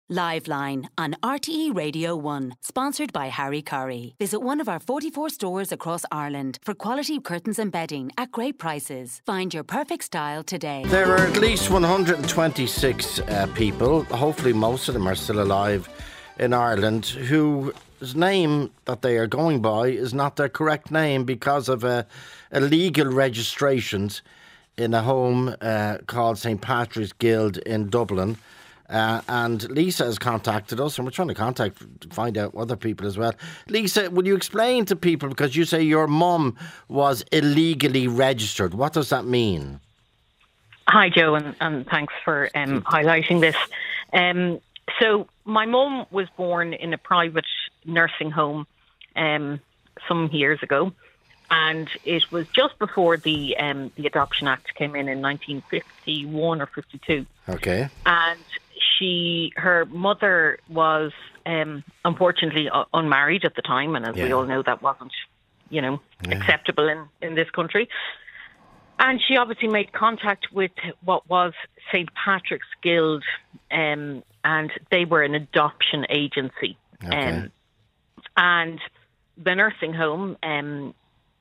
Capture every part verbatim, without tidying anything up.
Liveline on R T E Radio one, sponsored by Harry Curry. Visit one of our forty-four stores across Ireland for quality curtains and bedding at great prices. Find your perfect style today. There are at least one hundred twenty-six uh, people, hopefully most of them are still alive in Ireland, whose name that they are going by is not their correct name because of uh, illegal registrations in a home uh, called Saint Patrick's Guild in Dublin. Uh, and Lisa has contacted us, and we're trying to contact, find out other people as well. Lisa, would you explain to people, because you say your mum was illegally registered. What does that mean? Hi, Joe, and, and thanks for um, highlighting this. Um, so my mum was born in a private nursing home um, some years ago, and it was just before the um, the Adoption Act came in in nineteen fifty-one or fifty-two. Okay. And she, her mother was um, unfortunately uh, unmarried at the time, and as yeah. we all know, that wasn't, you know, yeah. acceptable in, in this country. And she obviously made contact with what was Saint Patrick's Guild, um, and they were an adoption agency. Okay. Um, and the nursing home um,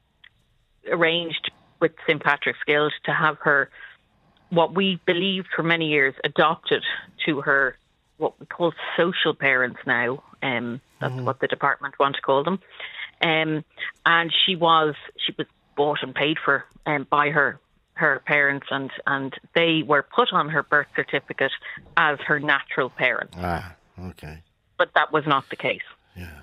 arranged with Saint Patrick's Guild to have her, what we believed for many years, adopted to her, what we call social parents now. Um, that's mm. what the department want to call them. Um, and she was she was bought and paid for um, by her her parents, and, and they were put on her birth certificate as her natural parents. Ah, okay. But that was not the case. Yeah.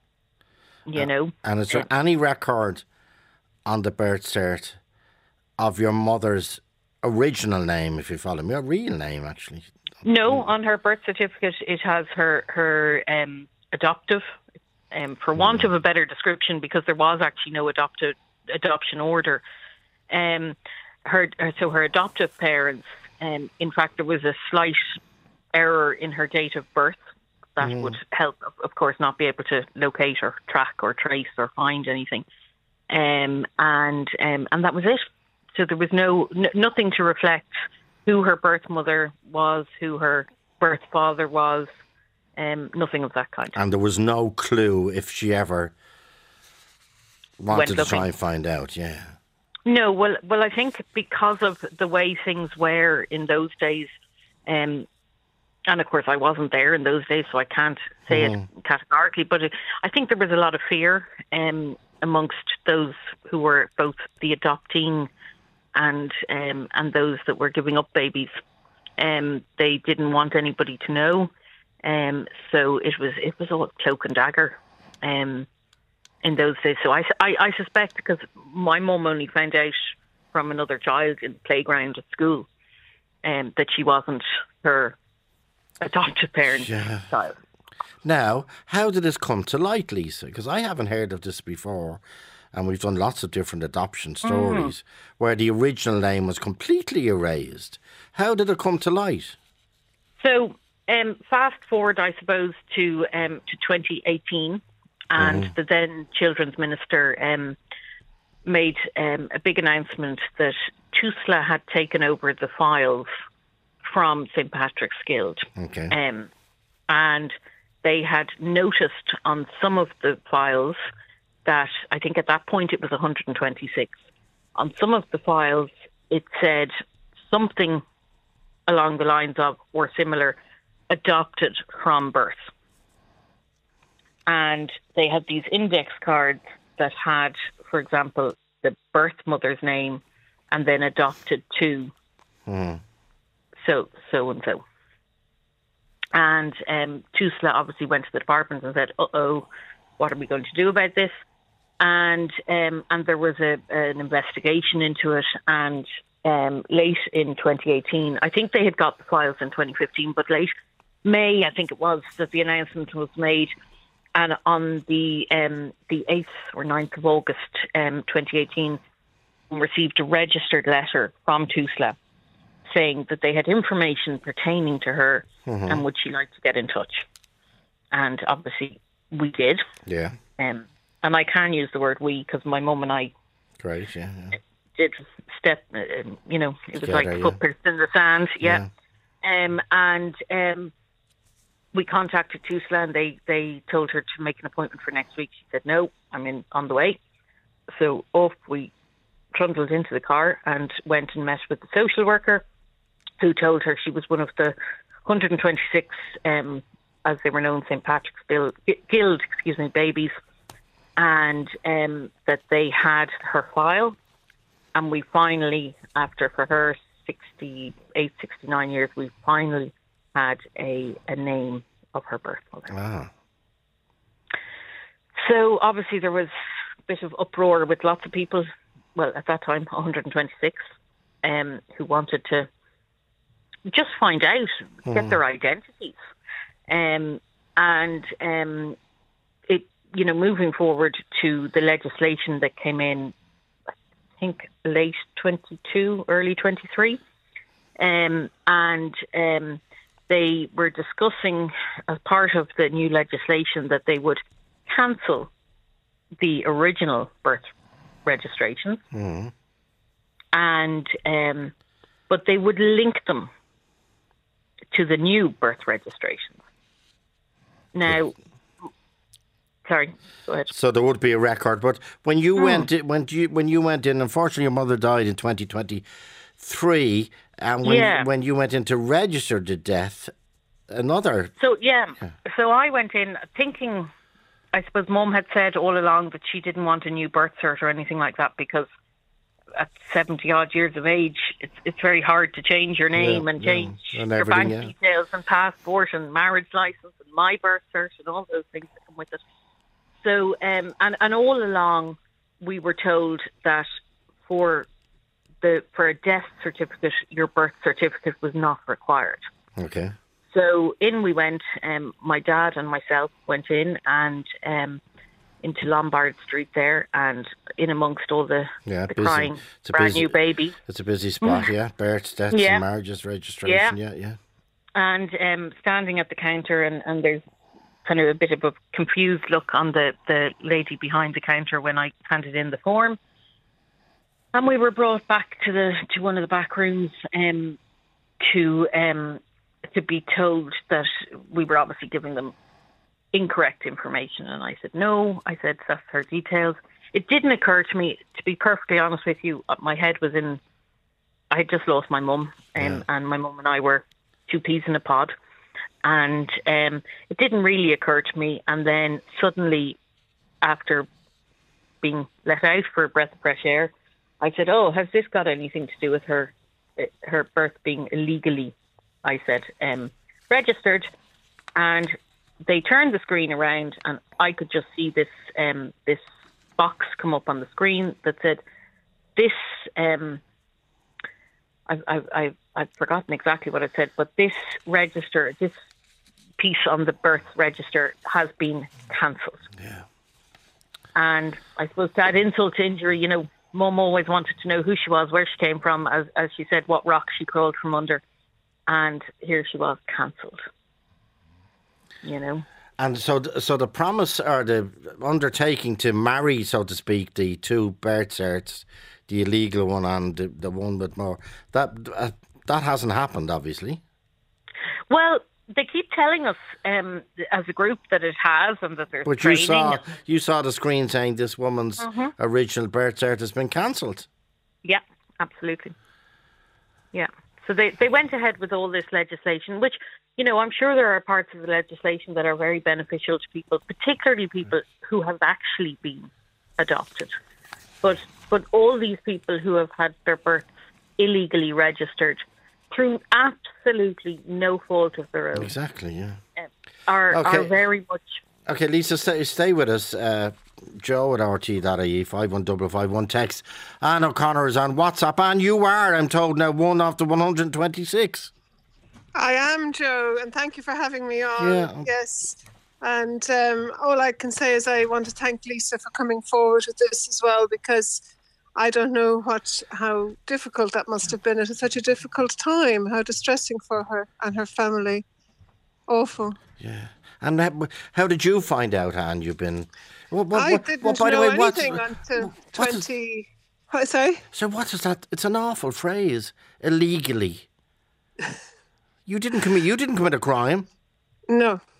You uh, know. And is there any record on the birth cert of your mother's original name, if you follow me, or real name, actually? No, on her birth certificate it has her her um, adoptive, um, for want mm. of a better description, because there was actually no adopted adoption order. Um, her so her adoptive parents. Um, in fact, there was a slight error in her date of birth that mm. would help, of course, not be able to locate or track or trace or find anything. Um, and um, and that was it. So there was no n- nothing to reflect who her birth mother was, who her birth father was, um, nothing of that kind. And there was no clue if she ever wanted to try and find out, yeah. No, well, well, I think because of the way things were in those days, um, and of course I wasn't there in those days, so I can't say mm. it categorically, but it, I think there was a lot of fear um, amongst those who were both the adopting and um, and those that were giving up babies. Um, they didn't want anybody to know, um, so it was it was all cloak and dagger um, in those days. So I, I, I suspect, because my mum only found out from another child in the playground at school um, that she wasn't her adopted parent's yeah. child. Now, how did this come to light, Lisa? Because I haven't heard of this before. And we've done lots of different adoption stories mm. where the original name was completely erased. How did it come to light? So, um, fast forward, I suppose, to um, to twenty eighteen, and mm. the then Children's Minister um, made um, a big announcement that TUSLA had taken over the files from Saint Patrick's Guild. Okay. Um, and they had noticed on some of the files that, I think at that point it was one hundred twenty-six. On some of the files, it said something along the lines of, or similar, adopted from birth. And they had these index cards that had, for example, the birth mother's name and then adopted to mm. so, so and so. And um, TUSLA obviously went to the department and said, uh-oh, what are we going to do about this? And um, and there was a, an investigation into it, and um, late in twenty eighteen, I think they had got the files in twenty fifteen, but late May, I think it was, that the announcement was made, and on the um, the eighth or ninth of August um, twenty eighteen, we received a registered letter from TUSLA saying that they had information pertaining to her mm-hmm. and would she like to get in touch. And obviously we did. Yeah. Um, and I can use the word we because my mum and I Great, yeah, yeah. did step, uh, you know, it was Together, like yeah. footprints in the sand. Yeah. yeah. Um, and um, we contacted Tusla and they, they told her to make an appointment for next week. She said, no, I'm in on the way. So off we trundled into the car and went and met with the social worker, who told her she was one of the one hundred twenty-six, um, as they were known, Saint Patrick's Guild, Guild excuse me, babies, and um, that they had her file. And we finally, after for her sixty-eight, sixty-nine years, we finally had a, a name of her birth mother. Ah. So obviously there was a bit of uproar with lots of people, well, at that time, one hundred twenty-six, um, who wanted to just find out, mm. get their identities. Um, and um, it, you know, moving forward to the legislation that came in, I think late twenty-two, early twenty-three, um, and um, they were discussing as part of the new legislation that they would cancel the original birth registrations, mm. and um, but they would link them to the new birth registrations. Now, sorry, go ahead. So there would be a record, but when you mm. went, in, when you when you went in, unfortunately, your mother died in twenty twenty-three, and when yeah. when you went in to register the death, another. So yeah, yeah, so I went in thinking, I suppose Mum had said all along that she didn't want a new birth cert or anything like that because at seventy odd years of age, it's it's very hard to change your name yeah, and change yeah. and your bank yeah. details and passport and marriage license and my birth cert and all those things that come with it. So, um, and, and all along we were told that for the for a death certificate, your birth certificate was not required. Okay. So in we went, um, my dad and myself went in and um, into Lombard Street there, and in amongst all the, yeah, the busy. crying it's a brand busy, new baby. It's a busy spot, yeah. Births, deaths yeah. and marriages, registration, yeah, yeah. yeah. And um, standing at the counter, and, and there's kind of a bit of a confused look on the, the lady behind the counter when I handed in the form. And we were brought back to the to one of the back rooms um, to... Um, to be told that we were obviously giving them incorrect information. And I said, no, I said, that's her details. It didn't occur to me, to be perfectly honest with you, my head was in, I had just lost my mum, um, yeah. and my mum and I were two peas in a pod. And um, it didn't really occur to me. And then suddenly, after being let out for a breath of fresh air, I said, oh, has this got anything to do with her, her birth being illegally, I said, um, registered? And they turned the screen around and I could just see this um, this box come up on the screen that said, this, um, I've, I've, I've, I've forgotten exactly what it said, but this register, this piece on the birth register has been cancelled. Yeah. And I suppose to add insult to injury, you know, Mum always wanted to know who she was, where she came from, as, as she said, what rock she crawled from under. And here she was, cancelled. You know. And so, so the promise or the undertaking to marry, so to speak, the two birth certs, the illegal one and the, the one with more, that uh, that hasn't happened, obviously. Well, they keep telling us um, as a group that it has, and that there's but training. you saw you saw the screen saying this woman's mm-hmm. original birth cert has been cancelled. Yeah, absolutely. Yeah. So they, they went ahead with all this legislation, which, you know, I'm sure there are parts of the legislation that are very beneficial to people, particularly people who have actually been adopted. But but all these people who have had their births illegally registered through absolutely no fault of their own. Exactly, yeah. Are, okay. are very much... Okay, Lisa, stay, stay with us. Uh, Joe at R T dot I E, five one five five one text. Anne O'Connor is on WhatsApp, and you are, I'm told, now one of the one hundred twenty-six. I am, Joe, and thank you for having me on. Yeah. Yes. And um, all I can say is I want to thank Lisa for coming forward with this as well, because I don't know what how difficult that must have been at such a difficult time, how distressing for her and her family. Awful. Yeah. And how, how did you find out, Anne? You've been... What, what, I what, didn't what, by know the way, anything until what twenty... Is, what, sorry? So what is that? It's an awful phrase. Illegally. You didn't commit. You didn't commit a crime. No.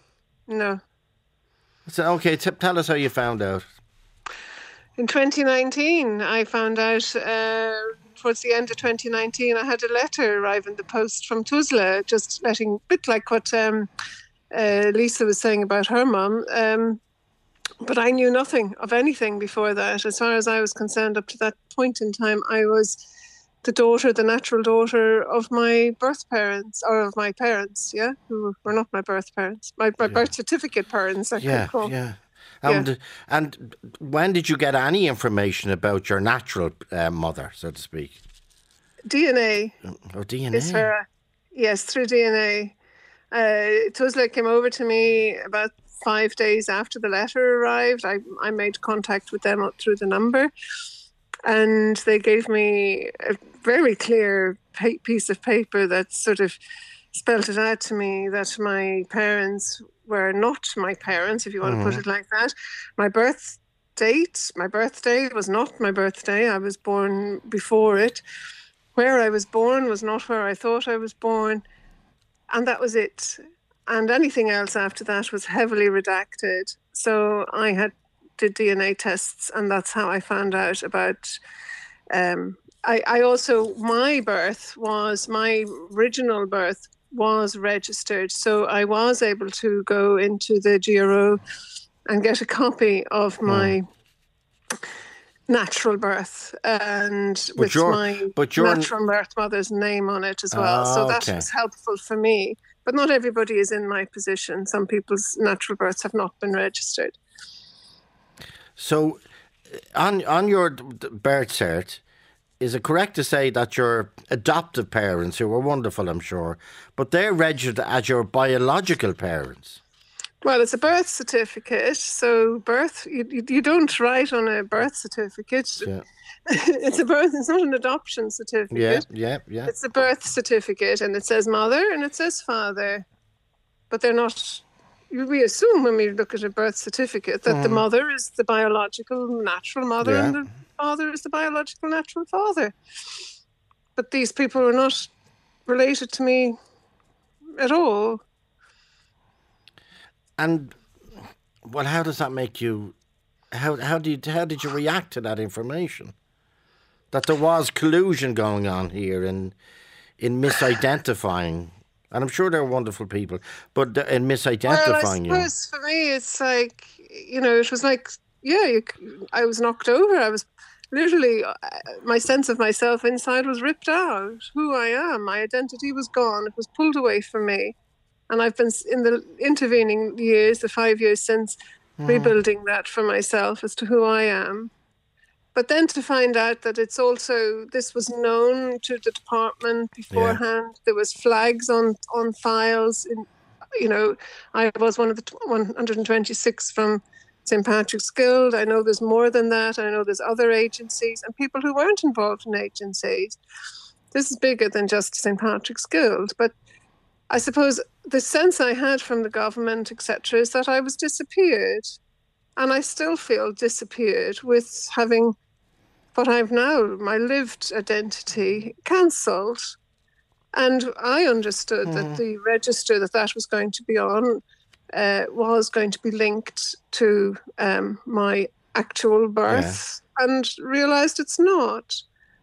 No. So, okay, t- tell us how you found out. In twenty nineteen, I found out uh, towards the end of twenty nineteen, I had a letter arrive in the post from Tuzla, just letting, a bit like what um, uh, Lisa was saying about her mum. Um, but I knew nothing of anything before that. As far as I was concerned, up to that point in time, I was the daughter, the natural daughter of my birth parents, or of my parents, yeah, who were not my birth parents, my, my yeah. birth certificate parents, I yeah, could call. Yeah, and, yeah. And when did you get any information about your natural uh, mother, so to speak? D N A. Oh, D N A. Is her, yes, through D N A. Uh, Tuzla came over to me about five days after the letter arrived. I, I made contact with them through the number, and they gave me a very clear pa- piece of paper that sort of spelled it out to me that my parents were not my parents, if you want mm-hmm. to put it like that. My birth date, my birthday was not my birthday. I was born before it. Where I was born was not where I thought I was born. And that was it. And anything else after that was heavily redacted. So I had did D N A tests, and that's how I found out about... Um, I, I also, my birth was, my original birth was registered. So I was able to go into the G R O and get a copy of my mm. natural birth, and but with my but natural birth mother's name on it as well. Oh, so that okay. was helpful for me. But not everybody is in my position. Some people's natural births have not been registered. So on on your birth cert, is it correct to say that your adoptive parents, who were wonderful, I'm sure, but they're registered as your biological parents? Well, it's a birth certificate, so birth, you, you, you don't write on a birth certificate. Yeah. It's a birth, it's not an adoption certificate. Yeah, yeah, yeah. It's a birth certificate, and it says mother and it says father. But they're not, we assume when we look at a birth certificate that mm. the mother is the biological natural mother yeah. and the father is the biological natural father. But these people are not related to me at all. And well, how does that make you? How how did how did you react to that information? That there was collusion going on here in in misidentifying, and I'm sure they're wonderful people, but in misidentifying you. Well, I suppose you. For me, it's like, you know, it was like, yeah, you, I was knocked over. I was literally, my sense of myself inside was ripped out. Who I am, my identity was gone. It was pulled away from me. And I've been, in the intervening years, the five years since, mm. rebuilding that for myself as to who I am. But then to find out that it's also, this was known to the department beforehand. Yeah. There was flags on, on files. In, you know, I was one of the one hundred twenty-six from Saint Patrick's Guild. I know there's more than that. I know there's other agencies and people who weren't involved in agencies. This is bigger than just Saint Patrick's Guild. But I suppose the sense I had from the government, et cetera, is that I was disappeared. And I still feel disappeared with having what I've now, my lived identity, cancelled. And I understood mm. that the register that that was going to be on uh, was going to be linked to um, my actual birth, yeah. and realised it's not.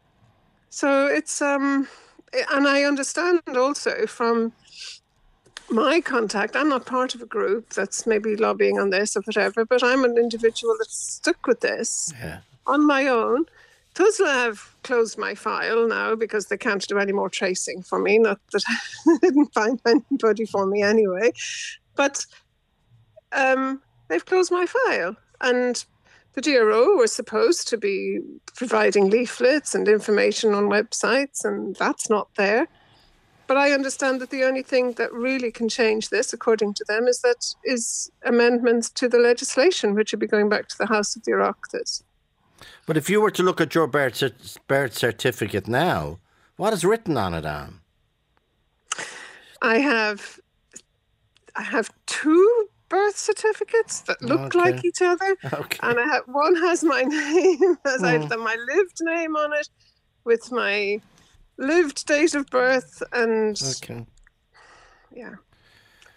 So it's, um, and I understand also from my contact, I'm not part of a group that's maybe lobbying on this or whatever, but I'm an individual that's stuck with this yeah. on my own. Tuzla have closed my file now because they can't do any more tracing for me. Not that I didn't find anybody for me anyway. But um, they've closed my file. And the G R O were supposed to be providing leaflets and information on websites, and that's not there. But I understand that the only thing that really can change this, according to them, is that is amendments to the legislation, which would be going back to the House of the Oireachtas. But if you were to look at your birth, cert- birth certificate now, what is written on it, Anne? I have, I have two birth certificates that look okay. like each other, okay. and I have one has my name, has mm. I have my lived name on it, with my lived date of birth, and okay. yeah.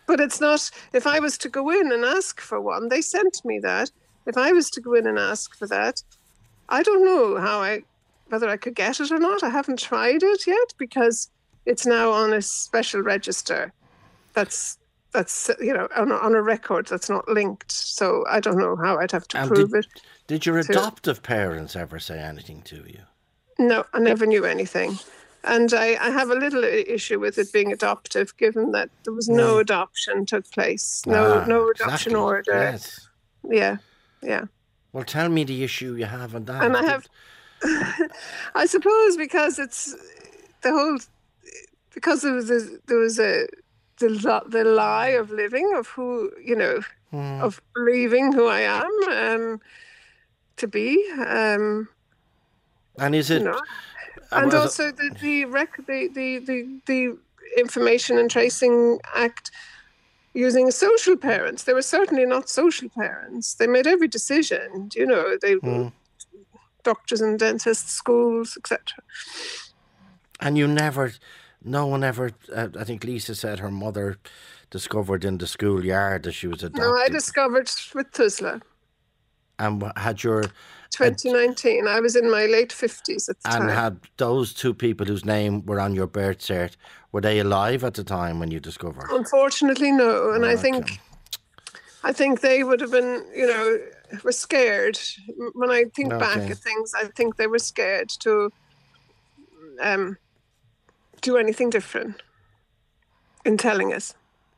But it's not, if I was to go in and ask for one, they sent me that. If I was to go in and ask for that, I don't know how I, whether I could get it or not. I haven't tried it yet because it's now on a special register. That's, that's you know, on a, on a record that's not linked. So I don't know how I'd have to and prove did, it. Did your to, adoptive parents ever say anything to you? No, I never knew anything. And I, I have a little issue with it being adoptive, given that there was no Mm. adoption took place. No, Ah, no adoption exactly. order. Yes. Yeah, yeah. Well, tell me the issue you have on that. And I have, I suppose, because it's the whole, because there was a, there was a the li- the lie of living, of who you know, Hmm. of believing who I am um, to be. Um, And is it? you know, uh, and was it- also the the, rec- the the the the Information and Tracing Act using social parents. They were certainly not social parents. They made every decision. You know, they Hmm. doctors and dentists, schools, et cetera. And you never, no one ever, uh, I think Lisa said her mother discovered in the schoolyard that she was adopted. No, I discovered with Tuzla, And w- had your, twenty nineteen. I was in my late fifties at the and time. had those two people whose name were on your birth cert, were they alive at the time when you discovered? Unfortunately, no. And I Okay. think, I think they would have been, you know, were scared. When I think back Okay. at things, I think they were scared to um, do anything different in telling us.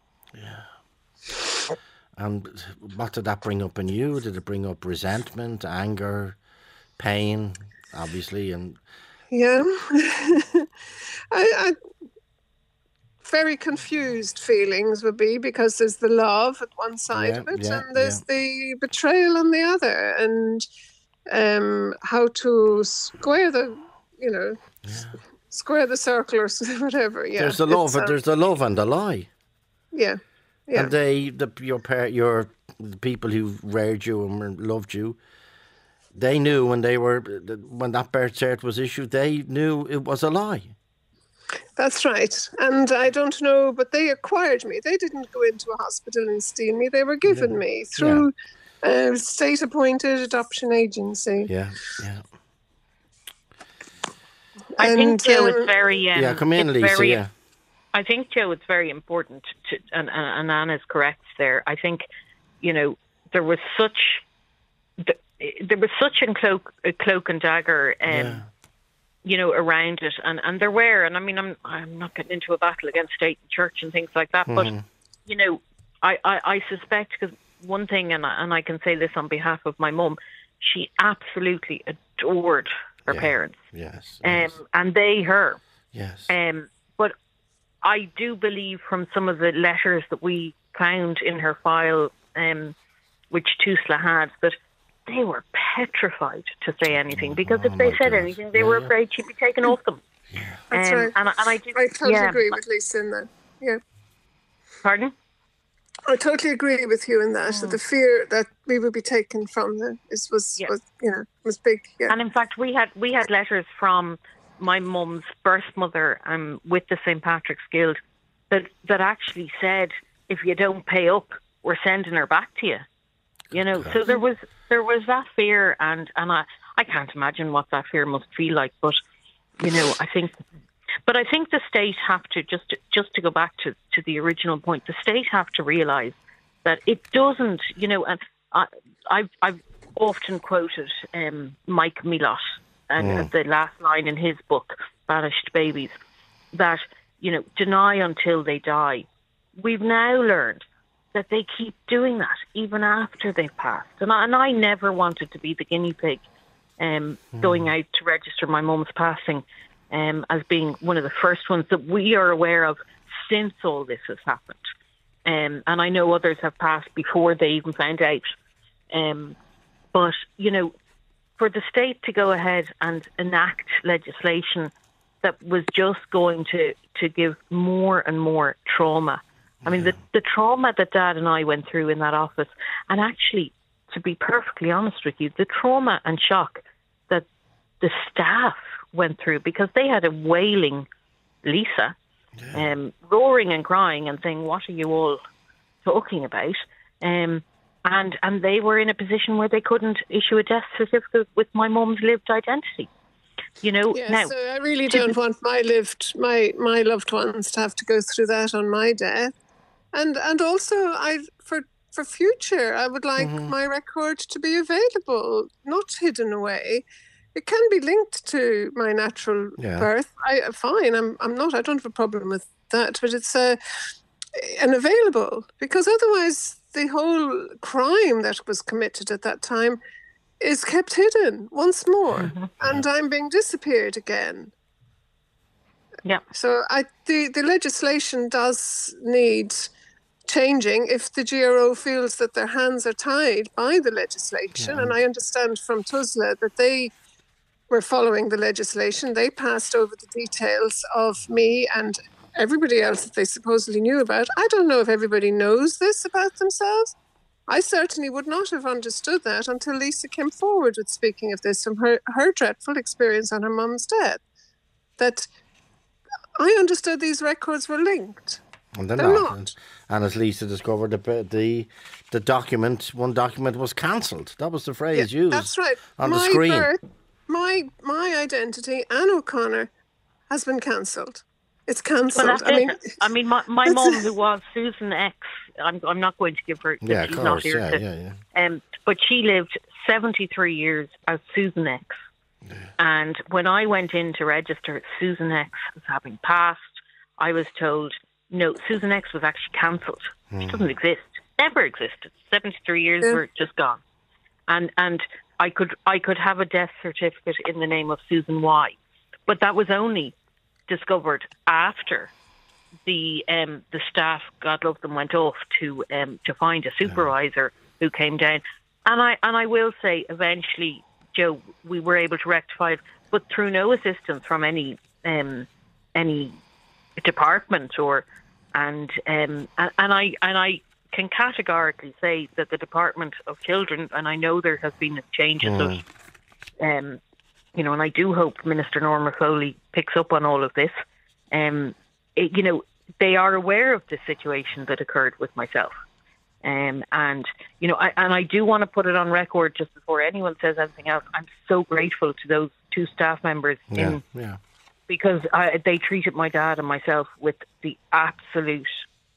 And what did that bring up in you? Did it bring up resentment, anger, pain, obviously? And Yeah. I, I very confused feelings would be, because there's the love at one side Yeah, of it, yeah, and there's the betrayal on the other, and um, how to square the, you know, s- square the circle or s- whatever. Yeah, there's the love, It's, um, there's the love and the lie. yeah, yeah. And they, the, your par- your the people who reared you and were- loved you, they knew when they were when that birth cert was issued, they knew it was a lie. That's right. And I don't know, but they acquired me. They didn't go into a hospital and steal me. They were given me through a state-appointed adoption agency. Yeah, yeah, I think, And, Joe, um, it's very... Um, yeah. Come in, it's Lisa. very- Yeah, I think, Joe, it's very important, to, and, and, and Anna's correct there. I think, you know, there was such... There was such a cloak, a cloak and dagger... Um, yeah. you know, around it, and, and there were, and I mean, I'm I'm not getting into a battle against state and church and things like that, but you know, I, I, I suspect, because one thing, and I, and I can say this on behalf of my mum, she absolutely adored her Yeah. parents, Yes, um, yes, and they her, yes. um, but I do believe from some of the letters that we found in her file, um, which Tusla had, that they were petrified to say anything, because if Oh, they my said God. anything, they Yeah, were yeah. afraid she'd be taken off them. That's Um, right. and, I- and I do, I totally yeah. agree with Lisa in that. Yeah. Pardon? I totally agree with you in that. That the fear that we would be taken from her is was, Yeah. was you know was big. Yeah. And in fact, we had we had letters from my mum's birth mother, um, with the Saint Patrick's Guild, that that actually said, if you don't pay up, we're sending her back to you. You know, so there was there was that fear, and and I I can't imagine what that fear must feel like. But you know, I think, but I think the state have to just just to go back to to the original point. The state have to realise that it doesn't. You know, and I I've I've often quoted um, Mike Milot and Mm. the last line in his book, Banished Babies, that you know, deny until they die. We've now learned that they keep doing that even after they've passed. And I, and I never wanted to be the guinea pig um, going out to register my mum's passing um, as being one of the first ones that we are aware of since all this has happened. Um, and I know others have passed before they even found out. Um, but, you know, for the state to go ahead and enact legislation that was just going to, to give more and more trauma. I mean, the, the trauma that Dad and I went through in that office, and actually, to be perfectly honest with you, the trauma and shock that the staff went through, because they had a wailing Lisa, um, roaring and crying and saying, what are you all talking about. Um, and and they were in a position where they couldn't issue a death certificate with my mum's lived identity. You know, yes, now, so I really don't want my lived my my loved ones to have to go through that on my death. And and also I for for future I would like mm-hmm. my record to be available, not hidden away. It can be linked to my natural yeah. birth. I fine. I'm I'm not. I don't have a problem with that. But it's uh, and available, because otherwise the whole crime that was committed at that time is kept hidden once more, mm-hmm. and yeah. I'm being disappeared again. Yeah. So I the the legislation does need changing if the G R O feels that their hands are tied by the legislation, yeah. and I understand from T U S L A that they were following the legislation. They passed over the details of me and everybody else that they supposedly knew about. I don't know if everybody knows this about themselves. I certainly would not have understood that until Lisa came forward with speaking of this from her, her dreadful experience on her mum's death. That I understood these records were linked. And they're, they're not. not. And, and as Lisa discovered, the the, the document, one document was cancelled. That was the phrase yeah, used that's right. on my the screen. Birth, my my identity, Anne O'Connor, has been cancelled. It's cancelled. Well, I mean, I mean, my, my mum, who was Susan X, I'm I'm not going to give her. Yeah, she's of course. Not here yeah, to, yeah, yeah. Um, but she lived seventy-three years as Susan X. Yeah. And when I went in to register, Susan X was having passed. I was told, no, Susan X was actually cancelled. Mm. She doesn't exist. Never existed. seventy-three years yeah. were just gone. And and I could I could have a death certificate in the name of Susan Y. But that was only discovered after the um, the staff, God love them, went off to um, to find a supervisor yeah. who came down. And I and I will say, eventually, Joe, we were able to rectify it, but through no assistance from any um, any department or and um, and, and I and I can categorically say that the Department of Children, and I know there has been changes mm. of um, you know, and I do hope Minister Norma Foley picks up on all of this. Um, it, you know, they are aware of the situation that occurred with myself. Um, and, you know, I, and I do want to put it on record just before anyone says anything else. I'm so grateful to those two staff members yeah, in, yeah. because I, they treated my dad and myself with the absolute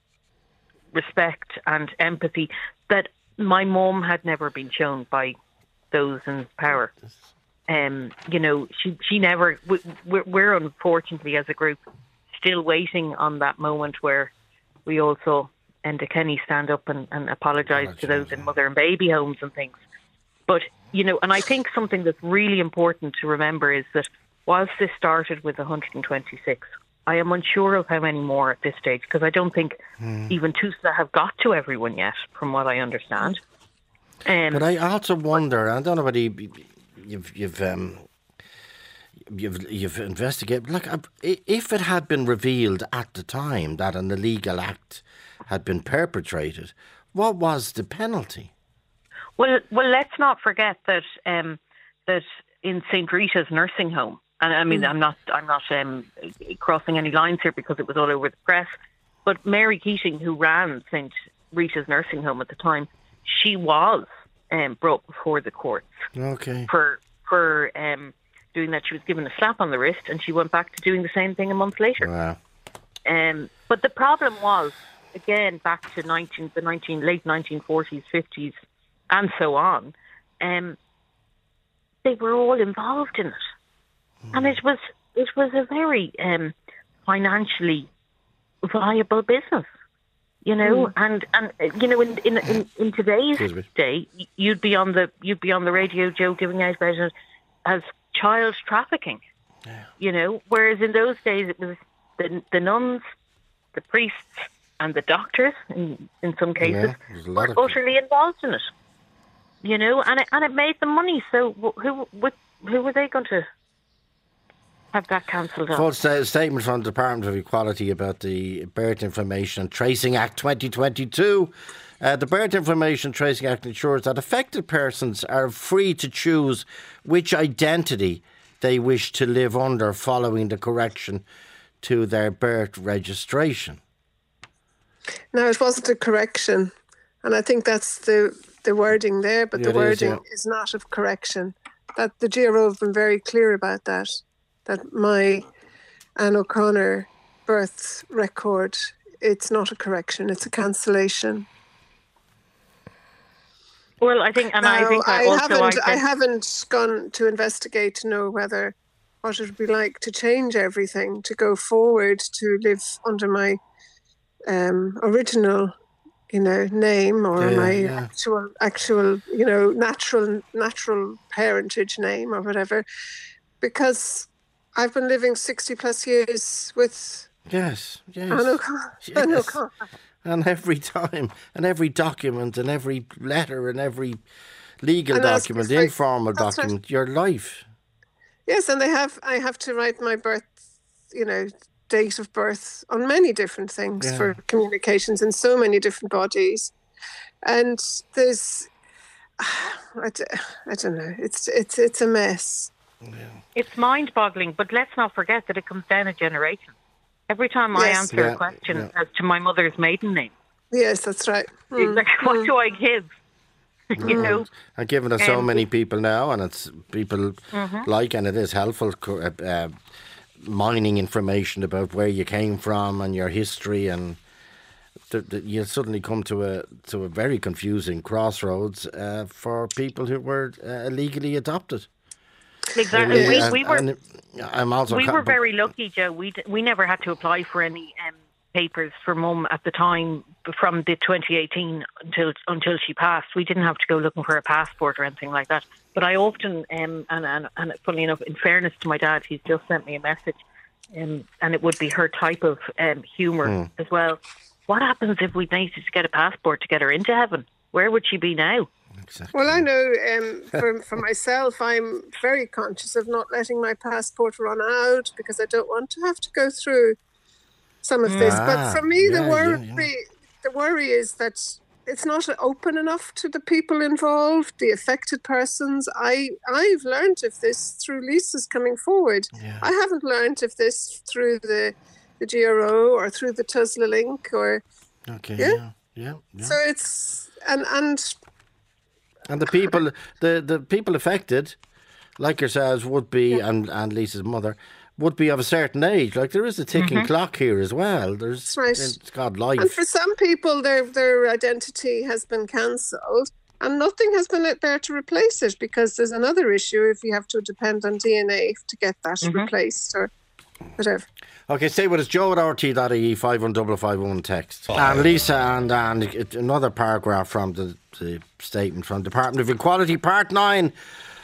respect and empathy that my mum had never been shown by those in power. Um, you know, she she never. We're, we're unfortunately as a group still waiting on that moment where we all saw Enda Kenny stand up and, and apologise to those in mother and baby homes and things. But you know, and I think something that's really important to remember is that whilst this started with one hundred twenty-six, I am unsure of how many more at this stage, because I don't think mm. even T U S L A have got to everyone yet, from what I understand. Um, but I also wonder. I don't know whether you, You've you've um, you've you've investigated. Like, if it had been revealed at the time that an illegal act had been perpetrated, what was the penalty? Well, well, let's not forget that um, that in Saint Rita's nursing home, and I mean, mm. I'm not I'm not um, crossing any lines here because it was all over the press, but Mary Keating, who ran Saint Rita's nursing home at the time, she was. Um, brought before the courts okay. for for um, doing that. She was given a slap on the wrist, and she went back to doing the same thing a month later. Wow. Um, but the problem was, again, back to nineteen, the nineteen, late nineteen forties, fifties, and so on. Um, they were all involved in it, mm. and it was it was a very um, financially viable business. You know, mm. and, and you know, in in, in, in today's day, you'd be on the you'd be on the radio, Joe, giving out about it as child trafficking. Yeah. You know, whereas in those days it was the the nuns, the priests, and the doctors. In in some cases, yeah, were utterly involved in it. You know, and it and it made them money. So who who, who were they going to have that cancelled off? Full st- statement from the Department of Equality about the Birth Information and Tracing Act twenty twenty-two. Uh, the Birth Information Tracing Act ensures that affected persons are free to choose which identity they wish to live under following the correction to their birth registration. No, it wasn't a correction. And I think that's the, the wording there, but Yeah, the it is, wording yeah. is not of correction. That the G R O have been very clear about that, that my Anne O'Connor birth record, it's not a correction, it's a cancellation. Well, I think, and Now, I think I, I also haven't I ident- haven't gone to investigate to know whether what it would be like to change everything, to go forward, to live under my um, original, you know, name or Yeah, my yeah. actual actual, you know, natural natural parentage name or whatever, because I've been living sixty plus years with Yes, yes. Anne O'Connor. Anne Yes. O'Connor. And every time, and every document, and every letter, and every legal And that's document, like- informal that's right. document, your life. Yes, and they have. I have to write my birth, you know, date of birth on many different things Yeah. for communications in so many different bodies, and there's, I, d- I don't know. It's it's it's a mess. it's mind-boggling, but let's not forget that it comes down a generation. Every time I Yes. answer Yeah, a question yeah. as to my mother's maiden name, Yes, that's right. it's Mm. like, what do I give? you know? And given that so Um, many people now, and it's people Mm-hmm. like, and it is helpful, co- uh, uh, mining information about where you came from and your history, and th- th- you suddenly come to a to a very confusing crossroads uh, for people who were uh, illegally adopted. Exactly. Uh, We, and- we were and I'm also we co- were very lucky, Joe. We d- we never had to apply for any um, papers for Mum at the time from the twenty eighteen until until she passed. We didn't have to go looking for a passport or anything like that. But I often, um, and, and and funnily enough, in fairness to my dad, he's just sent me a message, um, and it would be her type of um, humour as well. What happens if we needed to get a passport to get her into heaven? Where would she be now? Exactly. Well, I know um, for, for myself, I'm very conscious of not letting my passport run out because I don't want to have to go through some of this. Ah, But for me, the yeah, worry, yeah, yeah. the worry is that it's not open enough to the people involved, the affected persons. I I've learned of this through Lisa's coming forward. Yeah. I haven't learned of this through the the G R O or through the Tusla link or Okay. Yeah. Yeah. Yeah. yeah. so it's and and. And the people, the, the people affected, like yourselves, would be, and, and Lisa's mother, would be of a certain age. Like there is a ticking clock here as well. There's, That's right. it's got life. And for some people, their their identity has been cancelled, and nothing has been there to replace it because there's another issue if you have to depend on D N A to get that replaced or whatever. Okay, stay with us. Joe at R T dot I E, five one five five one text. And Lisa, and, and it- another paragraph from the, the statement from Department of Equality, Part nine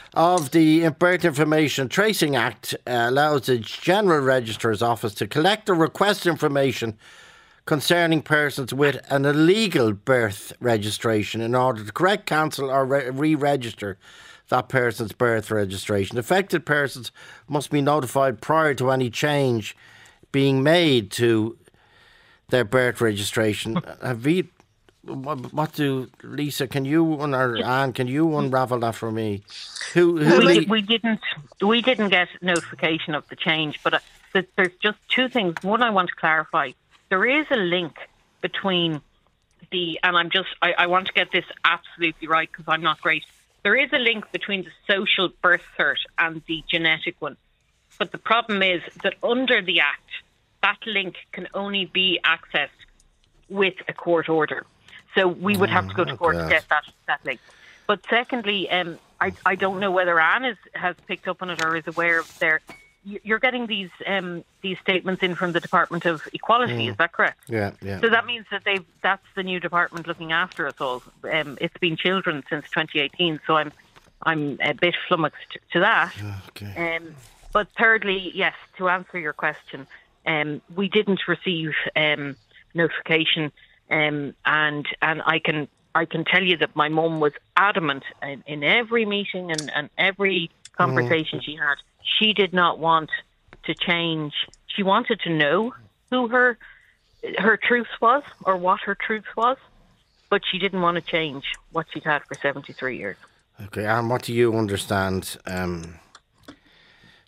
of the Birth Information Tracing Act uh, allows the General Registrar's Office to collect or request information concerning persons with an illegal birth registration in order to correct, cancel or re- re-register that person's birth registration. Affected persons must be notified prior to any change being made to their birth registration. Have we, what, what do, Lisa, can you, or Anne, can you unravel that for me? Who, who we, le- did, we didn't we didn't get notification of the change, but uh, th- there's just two things. One, I want to clarify: there is a link between the, and I'm just I, I want to get this absolutely right because I'm not great. There is a link between the social birth cert and the genetic one, but the problem is that under the Act, that link can only be accessed with a court order. So we would have to go to court to okay. get that, that link. But secondly, um, I, I don't know whether Anne is, has picked up on it or is aware of their... You're getting these um, these statements in from the Department of Equality, is that correct? Yeah, yeah. So that means that they've that's the new department looking after us all. Um, it's been children since twenty eighteen, so I'm I'm a bit flummoxed to that. Okay. Um, but thirdly, yes, to answer your question, um, we didn't receive um, notification, um, and and I can I can tell you that my mum was adamant in, in every meeting and, and every conversation she had. She did not want to change. She wanted to know who her her truth was or what her truth was, but she didn't want to change what she'd had for seventy-three years. Okay, and what do you understand um,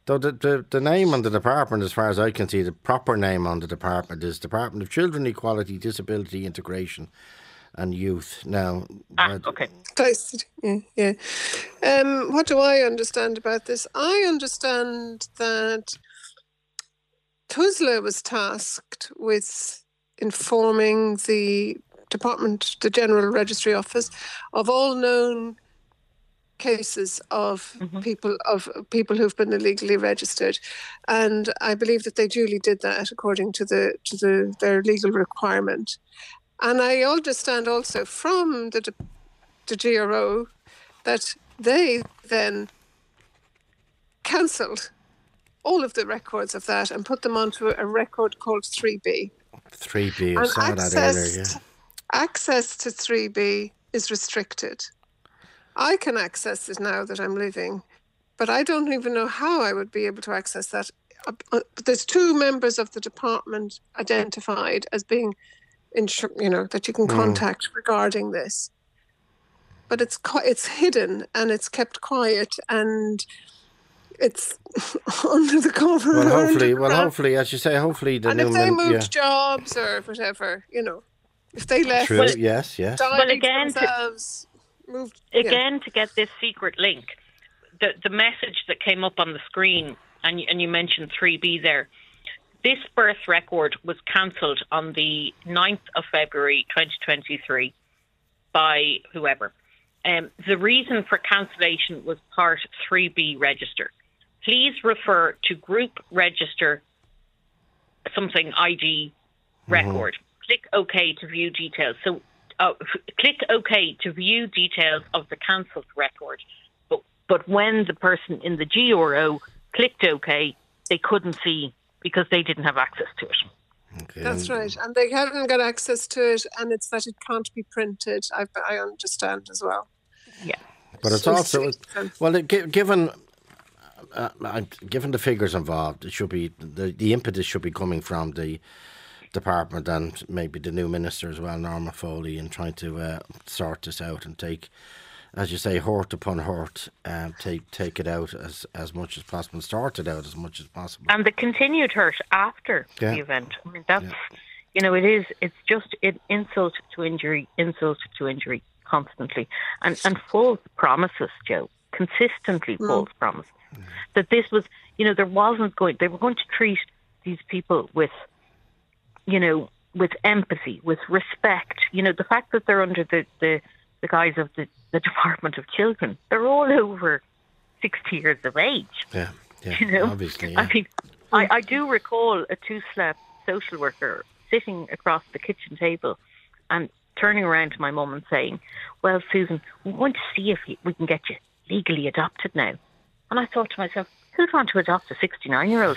Though the, the, the name on the department, as far as I can see, the proper name on the department is Department of Children, Equality, Disability, Integration and Youth. Now, ah, okay. Yeah, yeah. Um, what do I understand about this? I understand that T U S L A was tasked with informing the department, the General Registry Office, of all known cases of mm-hmm. people of people who've been illegally registered, and I believe that they duly did that according to the to the their legal requirement. And I understand also from the the G R O that they then cancelled all of the records of that and put them onto a record called three B. three B, I saw that earlier, yeah. Access to three B is restricted. I can access it now that I'm living, but I don't even know how I would be able to access that. Uh, uh, there's two members of the department identified as being, insur- you know, that you can contact mm. regarding this. But it's it's hidden and it's kept quiet and it's under the cover. Well, hopefully, well, hopefully, as you say, hopefully the and new if they min- moved yeah. jobs or whatever, you know, if they left, True. Well, yes, yes. Well, again, themselves, to, moved, again yeah. to get this secret link, the the message that came up on the screen, and and you mentioned three B there. This birth record was cancelled on the ninth of February twenty twenty-three by whoever. Um, the reason for cancellation was Part three B register. Please refer to Group Register something I D record. Mm-hmm. Click OK to view details. So uh, f- click OK to view details of the cancelled record. But, but when the person in the G R O clicked OK, they couldn't see because they didn't have access to it. Okay. That's right. And they haven't got access to it, and it's that it can't be printed. I, I understand as well. Yeah. But it's also, well, it, given uh, given the figures involved, it should be, the, the impetus should be coming from the department and maybe the new minister as well, Norma Foley, in trying to uh, sort this out and take, as you say, hurt upon hurt, uh, take take it out as, as much as possible, and sort it out as much as possible. And the continued hurt after yeah. the event. I mean, that's, yeah. you know, it is, it's just it, insult to injury, insult to injury constantly. And, and false promises, Joe, consistently mm. false promises. Mm. That this was, you know, there wasn't going, they were going to treat these people with, you know, with empathy, with respect. You know, the fact that they're under the, the, the guise of the, the Department of Children, they're all over sixty years of age. Yeah, yeah, you know? obviously. Yeah. I mean, I, I do recall a two-slap social worker sitting across the kitchen table and turning around to my mum and saying, well, Susan, we want to see if we can get you legally adopted now. And I thought to myself, who'd want to adopt a sixty-nine-year-old?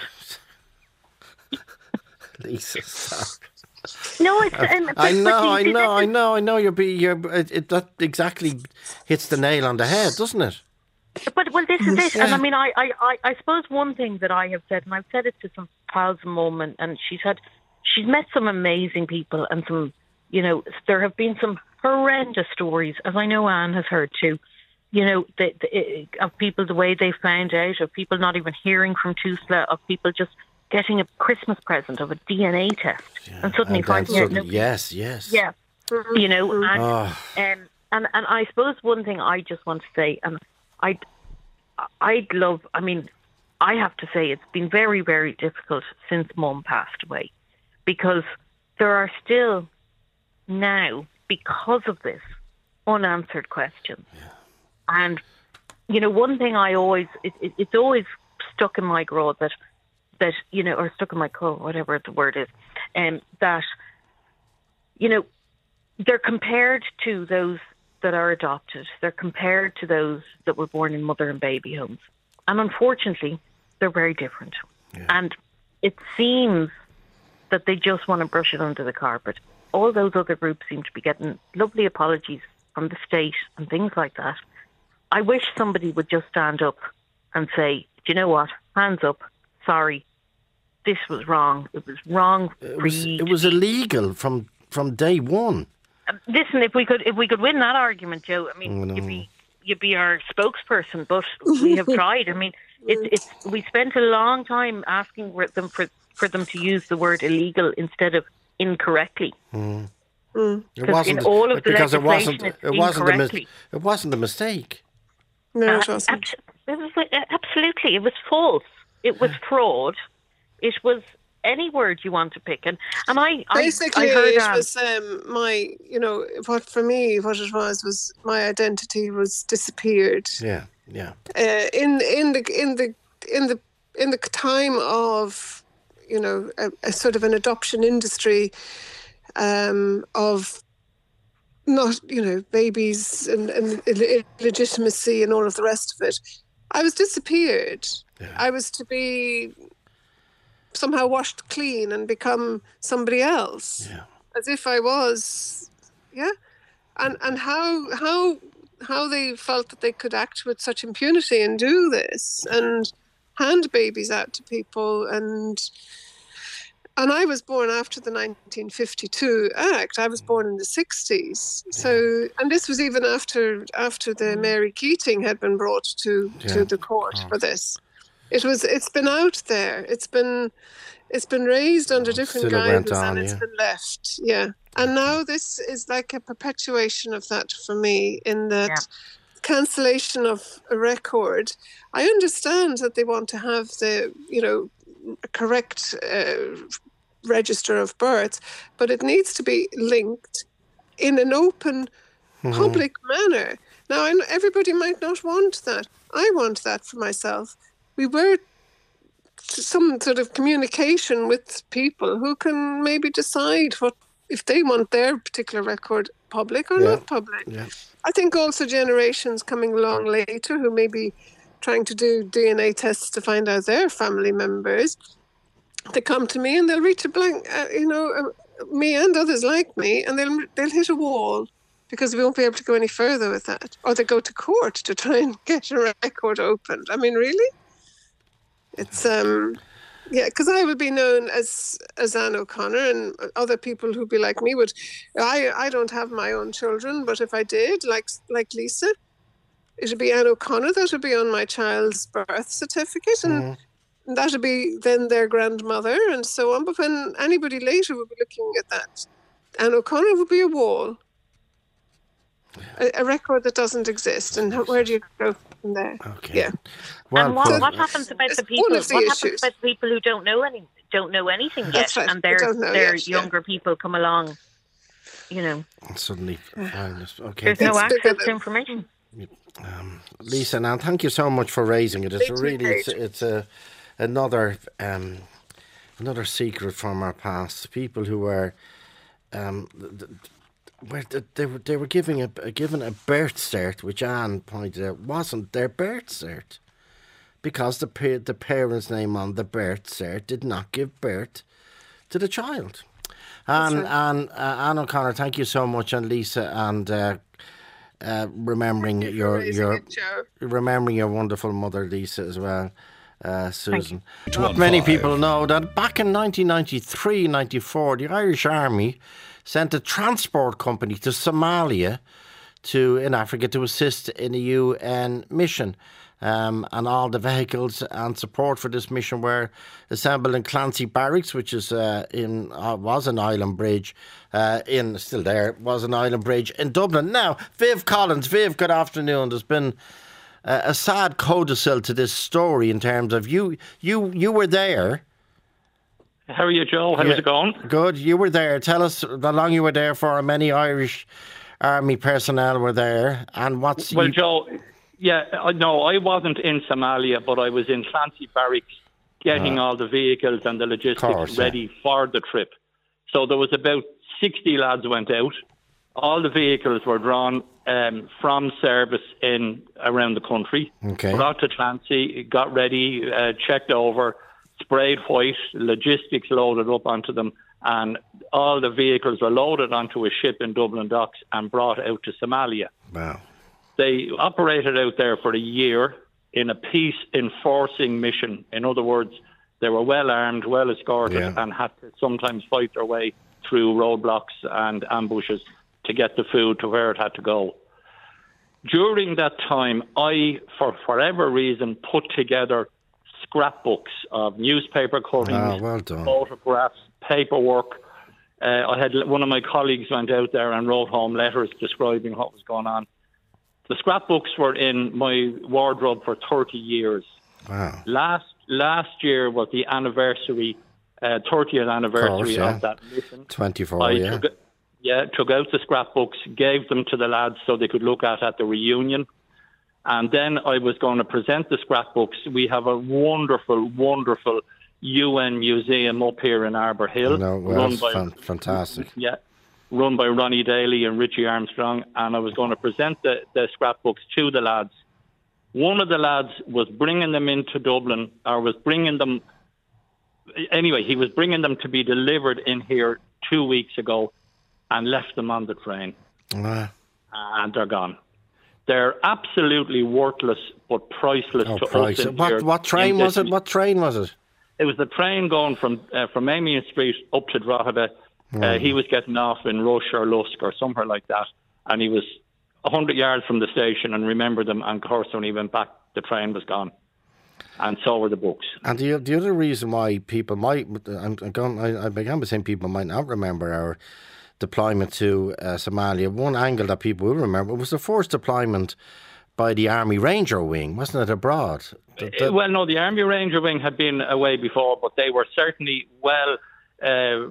Lisa, stop. No, it's. Um, but, I know, but I know, I know, I know. You're be, you're. It, it, that exactly hits the nail on the head, doesn't it? But well, this is it, yeah. and I mean, I, I, I, I suppose one thing that I have said, and I've said it to some pals a moment, and she's had, she's met some amazing people, and some, you know, there have been some horrendous stories, as I know Anne has heard too. You know, the, the, of people the way they found out, of people not even hearing from T U S L A, of people just getting a Christmas present of a D N A test yeah. and suddenly and finding out. No, yes, yes. Yeah. You know, and, oh. um, and and I suppose one thing I just want to say, and I'd, I'd love, I mean, I have to say it's been very, very difficult since Mum passed away, because there are still now, because of this, unanswered questions. Yeah. And, you know, one thing I always, it, it, it's always stuck in my craw that, that, you know, or stuck in my craw, whatever the word is, um, that, you know, they're compared to those that are adopted. They're compared to those that were born in mother and baby homes. And unfortunately, they're very different. Yeah. And it seems that they just want to brush it under the carpet. All those other groups seem to be getting lovely apologies from the state and things like that. I wish somebody would just stand up and say, do you know what? Hands up. Sorry. This was wrong. It was wrong. It was, it was illegal from, from day one. Um, listen, if we could if we could win that argument, Joe, I mean, oh, no. you'd be you'd be our spokesperson, but we have tried. I mean, It's it's we spent a long time asking for them for, for them to use the word illegal instead of incorrectly. Mm. Mm. It wasn't in all of the because it wasn't legislation, it wasn't a mis- incorrectly. it wasn't a mistake. No, it Uh, wasn't. abs- it was, uh, absolutely, it was false. It was fraud. It was any word you want to pick, and and I Basically, I, I heard it um, was um, my, you know, what for me, what it was was my identity was disappeared. Yeah, yeah. Uh, in in the in the in the in the time of, you know, a, a sort of an adoption industry um, of not, you know, babies and, and illegitimacy and all of the rest of it, I was disappeared. Yeah. I was to be somehow washed clean and become somebody else, Yeah. as if I was, yeah. And and how how how they felt that they could act with such impunity and do this and hand babies out to people. And and I was born after the nineteen fifty-two Act. I was born in the sixties. So, and this was even after after the Mary Keating had been brought to, Yeah. to the court Oh. for this. It was. It's been out there. It's been. It's been raised under different still it went guises, on, and it's yeah. been left. Yeah, and now this is like a perpetuation of that for me. In that Yeah. cancellation of a record, I understand that they want to have the, you know, correct uh, register of births, but it needs to be linked in an open, Mm-hmm. public manner. Now, I know everybody might not want that. I want that for myself. We were some sort of communication with people who can maybe decide what if they want their particular record public or Yeah. not public. Yeah. I think also generations coming along later who may be trying to do D N A tests to find out their family members, they come to me and they'll reach a blank, uh, you know, uh, me and others like me, and they'll they'll hit a wall because we won't be able to go any further with that. Or they go to court to try and get a record opened. I mean, really? It's, um, yeah, because I would be known as as Anne O'Connor, and other people who'd be like me would. I I don't have my own children, but if I did, like like Lisa, it would be Anne O'Connor that would be on my child's birth certificate, and Mm-hmm. that would be then their grandmother, and so on. But when anybody later would be looking at that, Anne O'Connor would be a wall, a, a record that doesn't exist, and how, where do you go from there? Okay. Yeah. Well and what, put. what happens about It's the one people? of the What issues. happens about the people who don't know any, don't know anything yet, That's right, and they their don't know their yet, yeah. younger people come along? You know, Suddenly find this. Okay. there's no It's bigger access to than- information. Lisa, now thank you so much for raising it. It's a Thank you, really, it's, Kate. it's a another um, another secret from our past. People who were, um, th- th- where th- they were they were giving a, a given a birth cert, which Anne pointed out wasn't their birth cert, because the pa- the parents' name on the birth cert did not give birth to the child. And right. and uh, Anne O'Connor, thank you so much, and Lisa, and. Uh, Uh, remembering Thank you for your raising your it, Joe. remembering your wonderful mother Lisa as well, uh, Susan. Not many people know that back in nineteen ninety-three ninety-four, the Irish Army sent a transport company to Somalia, to in Africa, to assist in a U N mission. Um, and all the vehicles and support for this mission were assembled in Clancy Barracks, which is uh, in uh, was an island bridge, uh, in still there was an island bridge in Dublin. Now, Viv Collins, Viv, good afternoon. There's been uh, a sad codicil to this story in terms of you, you, you were there. How are you, Joe? How's Yeah. it going? Good, you were there. Tell us how long you were there for. How many Irish Army personnel were there, and what's Well, you, Joe, yeah, I- no, I wasn't in Somalia, but I was in Clancy Barracks getting all the vehicles and the logistics Course, yeah. ready for the trip. So there was about sixty lads went out. All the vehicles were drawn um, from service in around the country. Okay. Brought to Clancy, got ready, uh, checked over, sprayed white, logistics loaded up onto them, and all the vehicles were loaded onto a ship in Dublin docks and brought out to Somalia. wow. They operated out there for a year in a peace enforcing mission. In other words, they were well armed, well escorted, Yeah. and had to sometimes fight their way through roadblocks and ambushes to get the food to where it had to go. During that time, I, for whatever reason, put together scrapbooks of newspaper cuttings, Ah, well done. photographs, paperwork. Uh, I had one of my colleagues went out there and wrote home letters describing what was going on. The scrapbooks were in my wardrobe for thirty years. Wow. Last last year was the anniversary, uh, thirtieth anniversary of, course, yeah. that mission. twenty-four, I yeah. Took, yeah, took out the scrapbooks, gave them to the lads so they could look at at the reunion. And then I was going to present the scrapbooks. We have a wonderful, wonderful U N museum up here in Arbour Hill. No, well, run it's by, fan- fantastic. Yeah, run by Ronnie Daly and Richie Armstrong. And I was going to present the, the scrapbooks to the lads. One of the lads was bringing them into Dublin, or was bringing them... Anyway, he was bringing them to be delivered in here two weeks ago and left them on the train. Uh, And they're gone. They're absolutely worthless but priceless oh, to price. us. in What, here what train in was this- it? What train was it? It was the train going from uh, from Amiens Street up to Drogheda. Uh, he was getting off in Rush or Lusk or somewhere like that, and he was one hundred yards from the station and remembered them, and of course when he went back, the train was gone. And so were the books. And the the other reason why people might, I'm, I'm going, I, I began by saying people might not remember our deployment to uh, Somalia. One angle that people will remember was the first deployment by the Army Ranger Wing, wasn't it, abroad? The, the, Well, no, the Army Ranger Wing had been away before, but they were certainly well uh,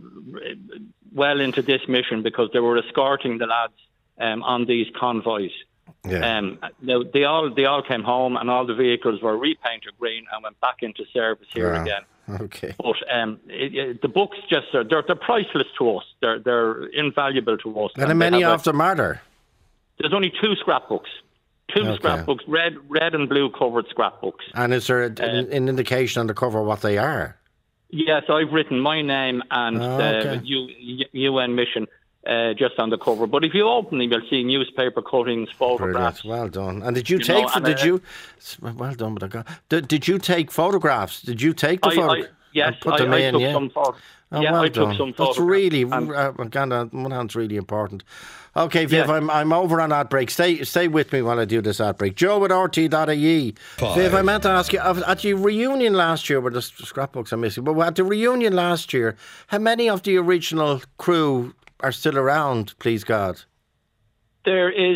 well into this mission because they were escorting the lads um, on these convoys. yeah. Um, now, they all they all came home and all the vehicles were repainted green and went back into service here Yeah. again. Okay. But um, it, it, the books just are, they're, they're priceless to us. They're they're invaluable to us. And how they many have of them are there? There's only two scrapbooks. Two Okay. scrapbooks, red red and blue covered scrapbooks. And is there a, Uh, an, an indication on the cover what they are? Yes, I've written my name and Oh, the okay. U, U N mission uh, just on the cover. But if you open them, you'll see newspaper cuttings, photographs. Brilliant. Well done. And did you, You take? know, and, did uh, you? Well done, but I got. Did, did you take photographs? Did you take the I, I, photographs? yes, put I, them I in, took yeah? some photographs. Oh, yeah, well I done. took some That's photographs. really, And- uh, again, on one hand, it's really important. Okay, Viv, Yeah. I'm I'm over on ad break. Stay stay with me while I do this ad break. Joe at R T dot I E. Viv, I meant to ask you, at your reunion last year, where the scrapbooks are missing, but at the reunion last year, how many of the original crew are still around, please God? There is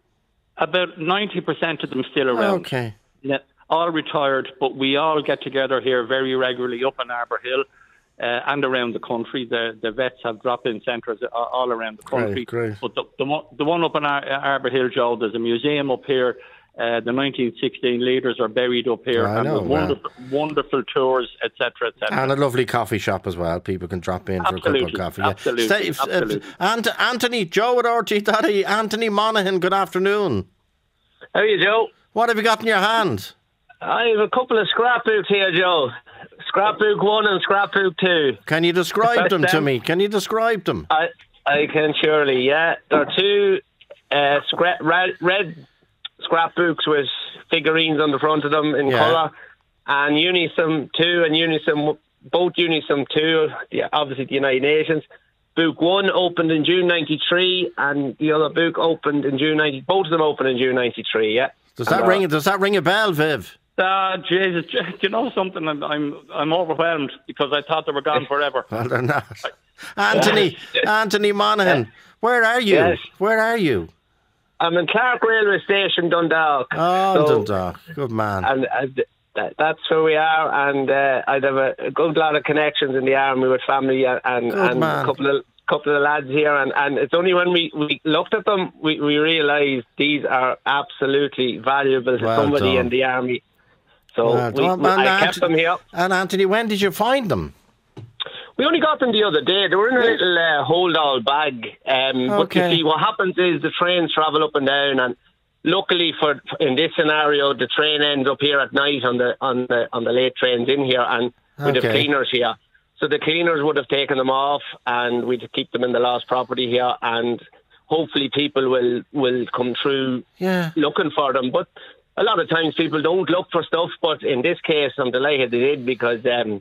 about ninety percent of them still around. Okay. Yeah, all retired, but we all get together here very regularly up in Arbour Hill uh, and around the country. The the vets have drop-in centres all- all around the country. Great, great. But the, the, one, the one up in Ar- Arbour Hill, Joe, there's a museum up here. Uh, the nineteen sixteen leaders are buried up here. I and know, there's wonderful, wonderful tours, et cetera, et cetera. And a lovely coffee shop as well. People can drop in for a cup of Absolutely, coffee. Yeah. absolutely, Stay, uh, absolutely. Ant- Anthony, Joe at R T dot I E. Anthony Monaghan, good afternoon. How are you, Joe? What have you got in your hand? I have a couple of scrapbooks here, Joe. Scrapbook one and scrapbook two. Can you describe First them to them. me? Can you describe them? I I can surely, yeah. They're two uh, scra- red, red scrapbooks with figurines on the front of them in Yeah. colour, and Unisum two and Unisum, both Unisum two, yeah, obviously the United Nations. Book one opened in June ninety-three, and the other book opened in June ninety. Both of them opened in June ninety-three. Yeah. Does that And, uh, ring? Does that ring a bell, Viv? Ah, Jesus, do you know something? I'm, I'm I'm overwhelmed because I thought they were gone forever. Well, they're not. Anthony, Anthony Monaghan, where are you? Yes. Where are you? I'm in Clark Railway Station, Dundalk. Oh, So- Dundalk. Good man. and uh, th- that, that's where we are. And uh, I'd have a, a good lot of connections in the army with family and, and, Good and man. a couple of couple of lads here. And, and it's only when we, we looked at them we, we realised these are absolutely valuable to Well somebody done. in the army. So Well we, done. we- And I Ant- kept them here. And Anthony, when did you find them? We only got them the other day. They were in a little uh, hold-all bag. Um, But Okay. you see, what happens is the trains travel up and down, and luckily for in this scenario, the train ends up here at night on the on the on the late trains in here, and we'd have Okay. cleaners here. So the cleaners would have taken them off, and we'd keep them in the lost property here, and hopefully people will will come through Yeah. looking for them. But a lot of times people don't look for stuff, but in this case, I'm delighted they did because. Um,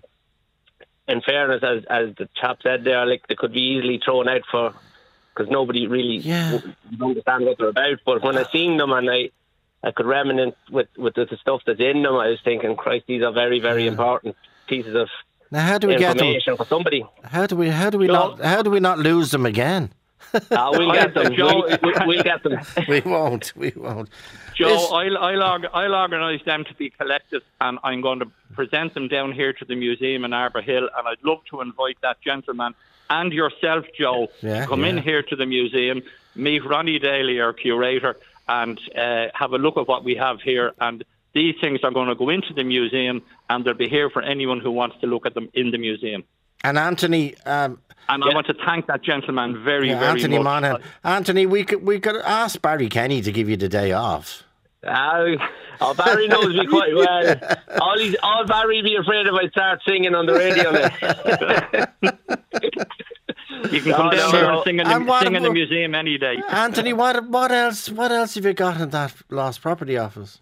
in fairness, as as the chap said there, like they could be easily thrown out for because nobody really Yeah. w- would understand what they're about. But when I seen them and I I could reminisce with, with the stuff that's in them. I was thinking, Christ, these are very, very important pieces of now, how do we information get them? for somebody. How do we? How do we Joe, not? How do we not lose them again? Uh, we'll get them. Joe, we'll, we'll get them. We won't. We won't. Joe, This- I'll, I'll, org- I'll organise them to be collected, and I'm going to present them down here to the museum in Arbour Hill, and I'd love to invite that gentleman and yourself, Joe, Yeah, to come in yeah. here to the museum, meet Ronnie Daly, our curator, and uh, have a look at what we have here. And these things are going to go into the museum, and they'll be here for anyone who wants to look at them in the museum. And Anthony, um, And Yeah. I want to thank that gentleman very, yeah, very Anthony much. Monaghan. Anthony, we could we could ask Barry Kenny to give you the day off. Uh, oh, Barry knows me quite well. All, he's, all Barry be afraid if I start singing on the radio now. You can come No, down no, here no. and sing in, And the, what sing in the about- museum any day. Anthony, what what else what else have you got in that lost property office?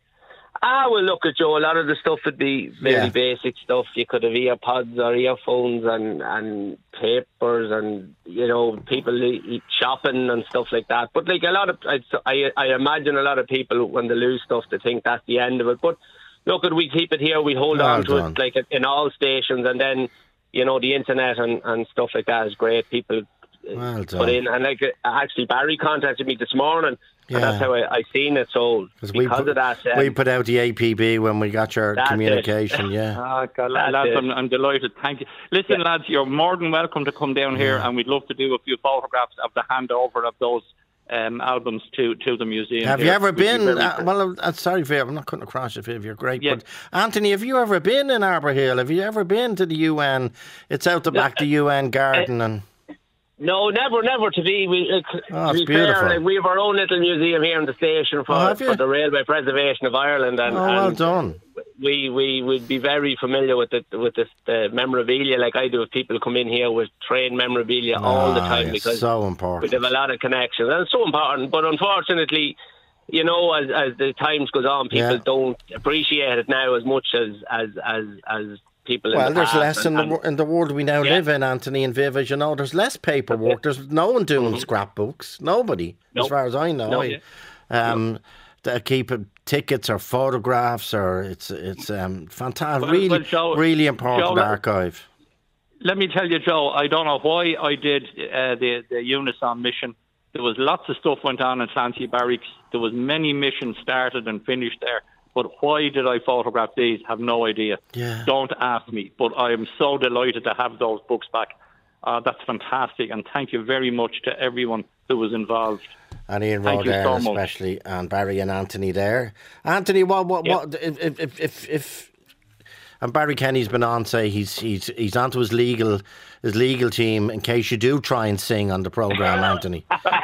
Ah, well, look at Joe. A lot of the stuff would be very Yeah. basic stuff. You could have earpods or earphones and, and papers and, you know, people e- shopping and stuff like that. But, like, a lot of, I, I, I imagine a lot of people, when they lose stuff, they think that's the end of it. But, look, at we keep it here. We hold Well on to done. it, like, in all stations. And then, you know, the internet and, and stuff like that is great. People uh, Well done. put in. And, like, uh, actually, Barry contacted me this morning. Yeah. And that's how I, I seen it. So, because we put, of that... Um, we put out the A P B when we got your That's it. communication. Yeah. Ah, God, That's lads, it. I'm, I'm delighted. Thank you. Listen, lads, you're more than welcome to come down here, and we'd love to do a few photographs of the handover of those um, albums to, to the museum. Have here. you ever We'd be been? very- Uh, well, I'm, I'm sorry, Viv, I'm not cutting across you, Viv. You're great. Yeah. But Anthony, have you ever been in Arbour Hill? Have you ever been to the U N? It's out the back, the U N garden, and No, never, never. To be, we, uh, Oh, to it's be beautiful. fair, like, we have our own little museum here in the station for, Oh, have you? for the Railway Preservation of Ireland, and, oh, well and done. we we would be very familiar with the with this the memorabilia. Like I do, if people come in here with train memorabilia all the Ah, time, it's because so we important. have a lot of connections, and it's so important. But unfortunately, you know, as as the times goes on, people Yeah. don't appreciate it now as much as as as as people. In Well, the there's past. less in and, the, and, wor- in the world we now Yeah. live in, Anthony and Viv, as you know. There's less paperwork. There's no one doing scrapbooks. Nobody, as Nope. far as I know. No. I- um, they keep uh, tickets or photographs, or it's it's um, fantastic. Well, really, well, Joe- really important Joe, let- archive. Let me tell you, Joe, I don't know why I did uh, the, the Unison mission. There was lots of stuff went on in Clancy Barracks. There was many missions started and finished there. But why did I photograph these? Have no idea. Yeah. Don't ask me. But I am so delighted to have those books back. Uh, that's fantastic. And thank you very much to everyone who was involved. And Ian Thank you Rodale, so much. especially, and Barry and Anthony there. Anthony, what, what, Yep. what, if, if, if, if, if, and Barry Kenny's been on, say he's he's he's onto his legal his legal team in case you do try and sing on the program, Anthony.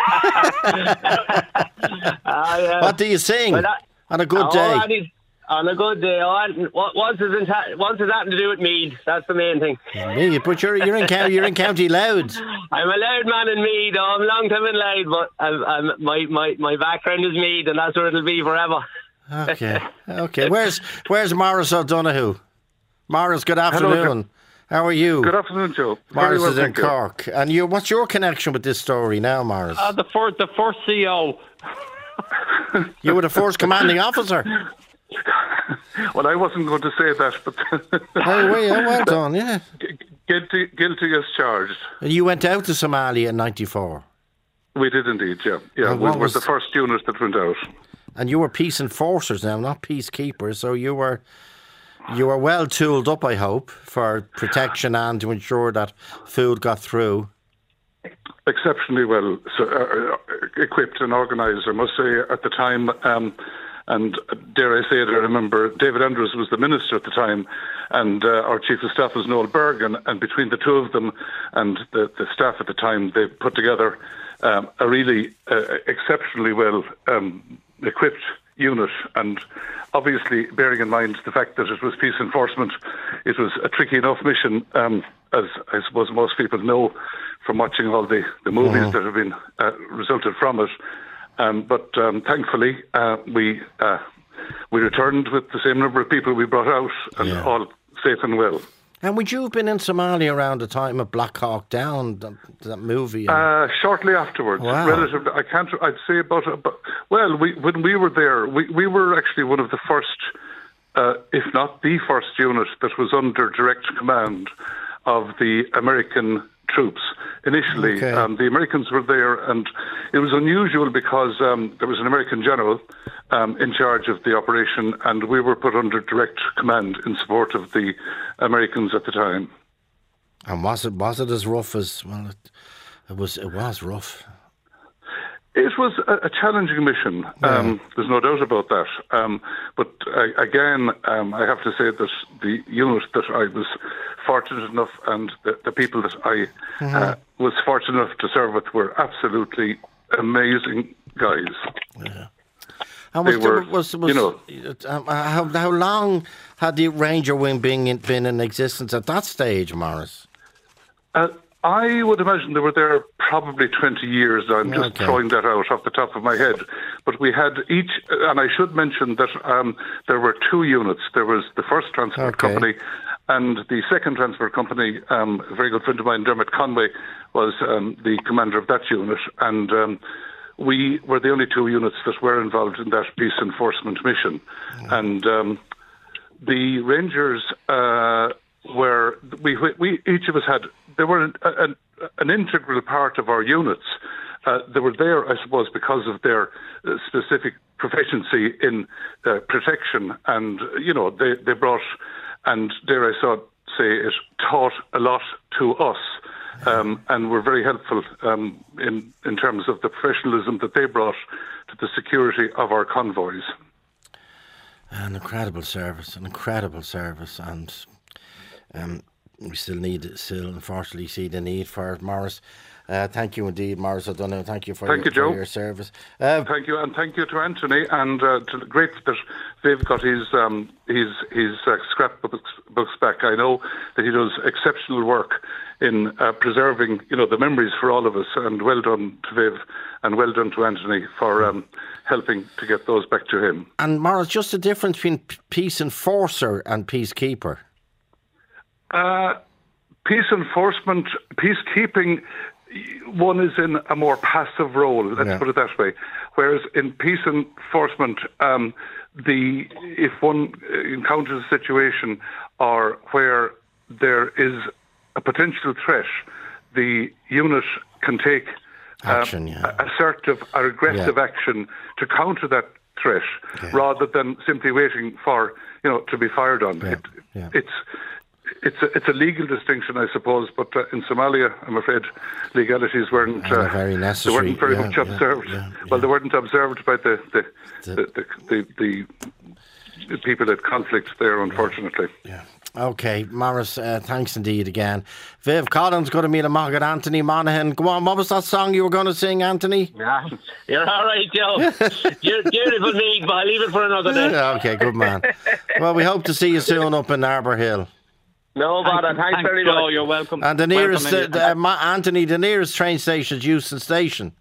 Ah, yeah. What do you sing Well, that- on a good Oh, day? and he's- on a good day. Oh, and what- once it's in ta- once it's nothing to do with Mead. That's the main thing. Me, but you're you're in county you're in County Loud. I'm a loud man in Mead. Oh, I'm a long time in Loud, but I'm, I'm, my, my, my background is Mead, and that's where it'll be forever. Okay, okay. Where's where's Morris O'Donoghue? Morris, good afternoon. How are you? Good afternoon, Joe. Very Morris well, is in thank you. Cork, and you. What's your connection with this story now, Morris? Uh, the first, the first C O. You were the first commanding officer. Well, I wasn't going to say that, but Oh, well, yeah, well done, yeah. guilty, guilty as charged. And you went out to Somalia in ninety-four, We did indeed, yeah. Yeah, And we what were was- the first unit that went out. and you were peace enforcers now, not peacekeepers. So you were you were well tooled up, I hope, for protection and to ensure that food got through. Exceptionally well so, uh, equipped and organised, I must say, at the time. Um, and dare I say it, I remember David Andrews was the minister at the time, and uh, our chief of staff was Noel Berg, and, and between the two of them and the, the staff at the time, they put together um, a really uh, exceptionally well um, equipped unit. And obviously, bearing in mind the fact that it was peace enforcement, it was a tricky enough mission, um, as I suppose most people know from watching all the, the movies Mhm. that have been uh, resulted from it. Um, but um, thankfully, uh, we uh, we returned with the same number of people we brought out, and Yeah. all safe and well. And would you have been in Somalia around the time of Black Hawk Down, that, that movie? Uh, shortly afterwards. Wow. Relatively, I can't. I'd say about. about well, we, when we were there, we, we were actually one of the first, uh, if not the first unit that was under direct command of the American troops. Initially, Okay. um, the Americans were there, and it was unusual because um, there was an American general um, in charge of the operation, and we were put under direct command in support of the Americans at the time. And was it was it as rough as well? It, it was. It was rough. It was a, a challenging mission. Um, there's no doubt about that. Um, but uh, again, um, I have to say that the unit that I was fortunate enough, and the, the people that I uh, was fortunate enough to serve with, were absolutely amazing guys. Yeah. And was, They were, was, was, you know- um, how how long had the Ranger Wing been in, been in existence at that stage, Morris? Uh, I would imagine they were there probably twenty years. I'm just Okay. throwing that out off the top of my head. But we had each, and I should mention that um, there were two units. There was the first transport Okay. company and the second transport company. Um, a very good friend of mine, Dermot Conway, was um, the commander of that unit. And um, we were the only two units that were involved in that peace enforcement mission. And um, the Rangers uh, were, we, we each of us had, they were an, an, an integral part of our units. Uh, they were there, I suppose, because of their uh, specific proficiency in uh, protection, and you know they, they brought, and dare I so say it, taught a lot to us, um, and were very helpful um, in in terms of the professionalism that they brought to the security of our convoys. An incredible service, an incredible service, and um, we still need, still unfortunately see the need for it, Morris. Uh, thank you indeed, Morris O'Donoghue. Thank you for, Thank your, you, Joe. for your service. Uh, Thank you, and thank you to Anthony, and uh, to, great that they've got his um, his his uh, scrapbooks books back. I know that he does exceptional work in uh, preserving, you know, the memories for all of us. And well done to Viv, and well done to Anthony for um, helping to get those back to him. and Morris, just the difference between p- peace enforcer and peacekeeper. Uh, peace enforcement, peacekeeping, one is in a more passive role, let's Yeah. put it that way. Whereas in peace enforcement, um, the if one encounters a situation or where there is a potential threat, the unit can take Action, um, yeah. assertive or aggressive Yeah. action to counter that threat, rather than simply waiting for, you know, to be fired on. Yeah, It, yeah. It's it's a, it's a legal distinction, I suppose, but uh, in Somalia, I'm afraid legalities weren't And uh, are very they necessary. weren't very Yeah, much yeah, observed. yeah, Well, yeah. they weren't observed by the the The- the, the, the, the, the people at conflict there, unfortunately. Yeah. Okay, Morris, uh, thanks indeed again. Viv Collins, good to meet him. Margaret Anthony Monaghan. Go on, what was that song you were going to sing, Anthony? Yeah, you're all right, Joe. You're beautiful, me, but I'll leave it for another day. Yeah, okay, good man. Well, we hope to see you soon up in Arbour Hill. No bother. Thanks, Thanks, very Joe. much. You're welcome. And the nearest, uh, Welcome, the, uh, Ma- Anthony, the nearest train station is Euston Station.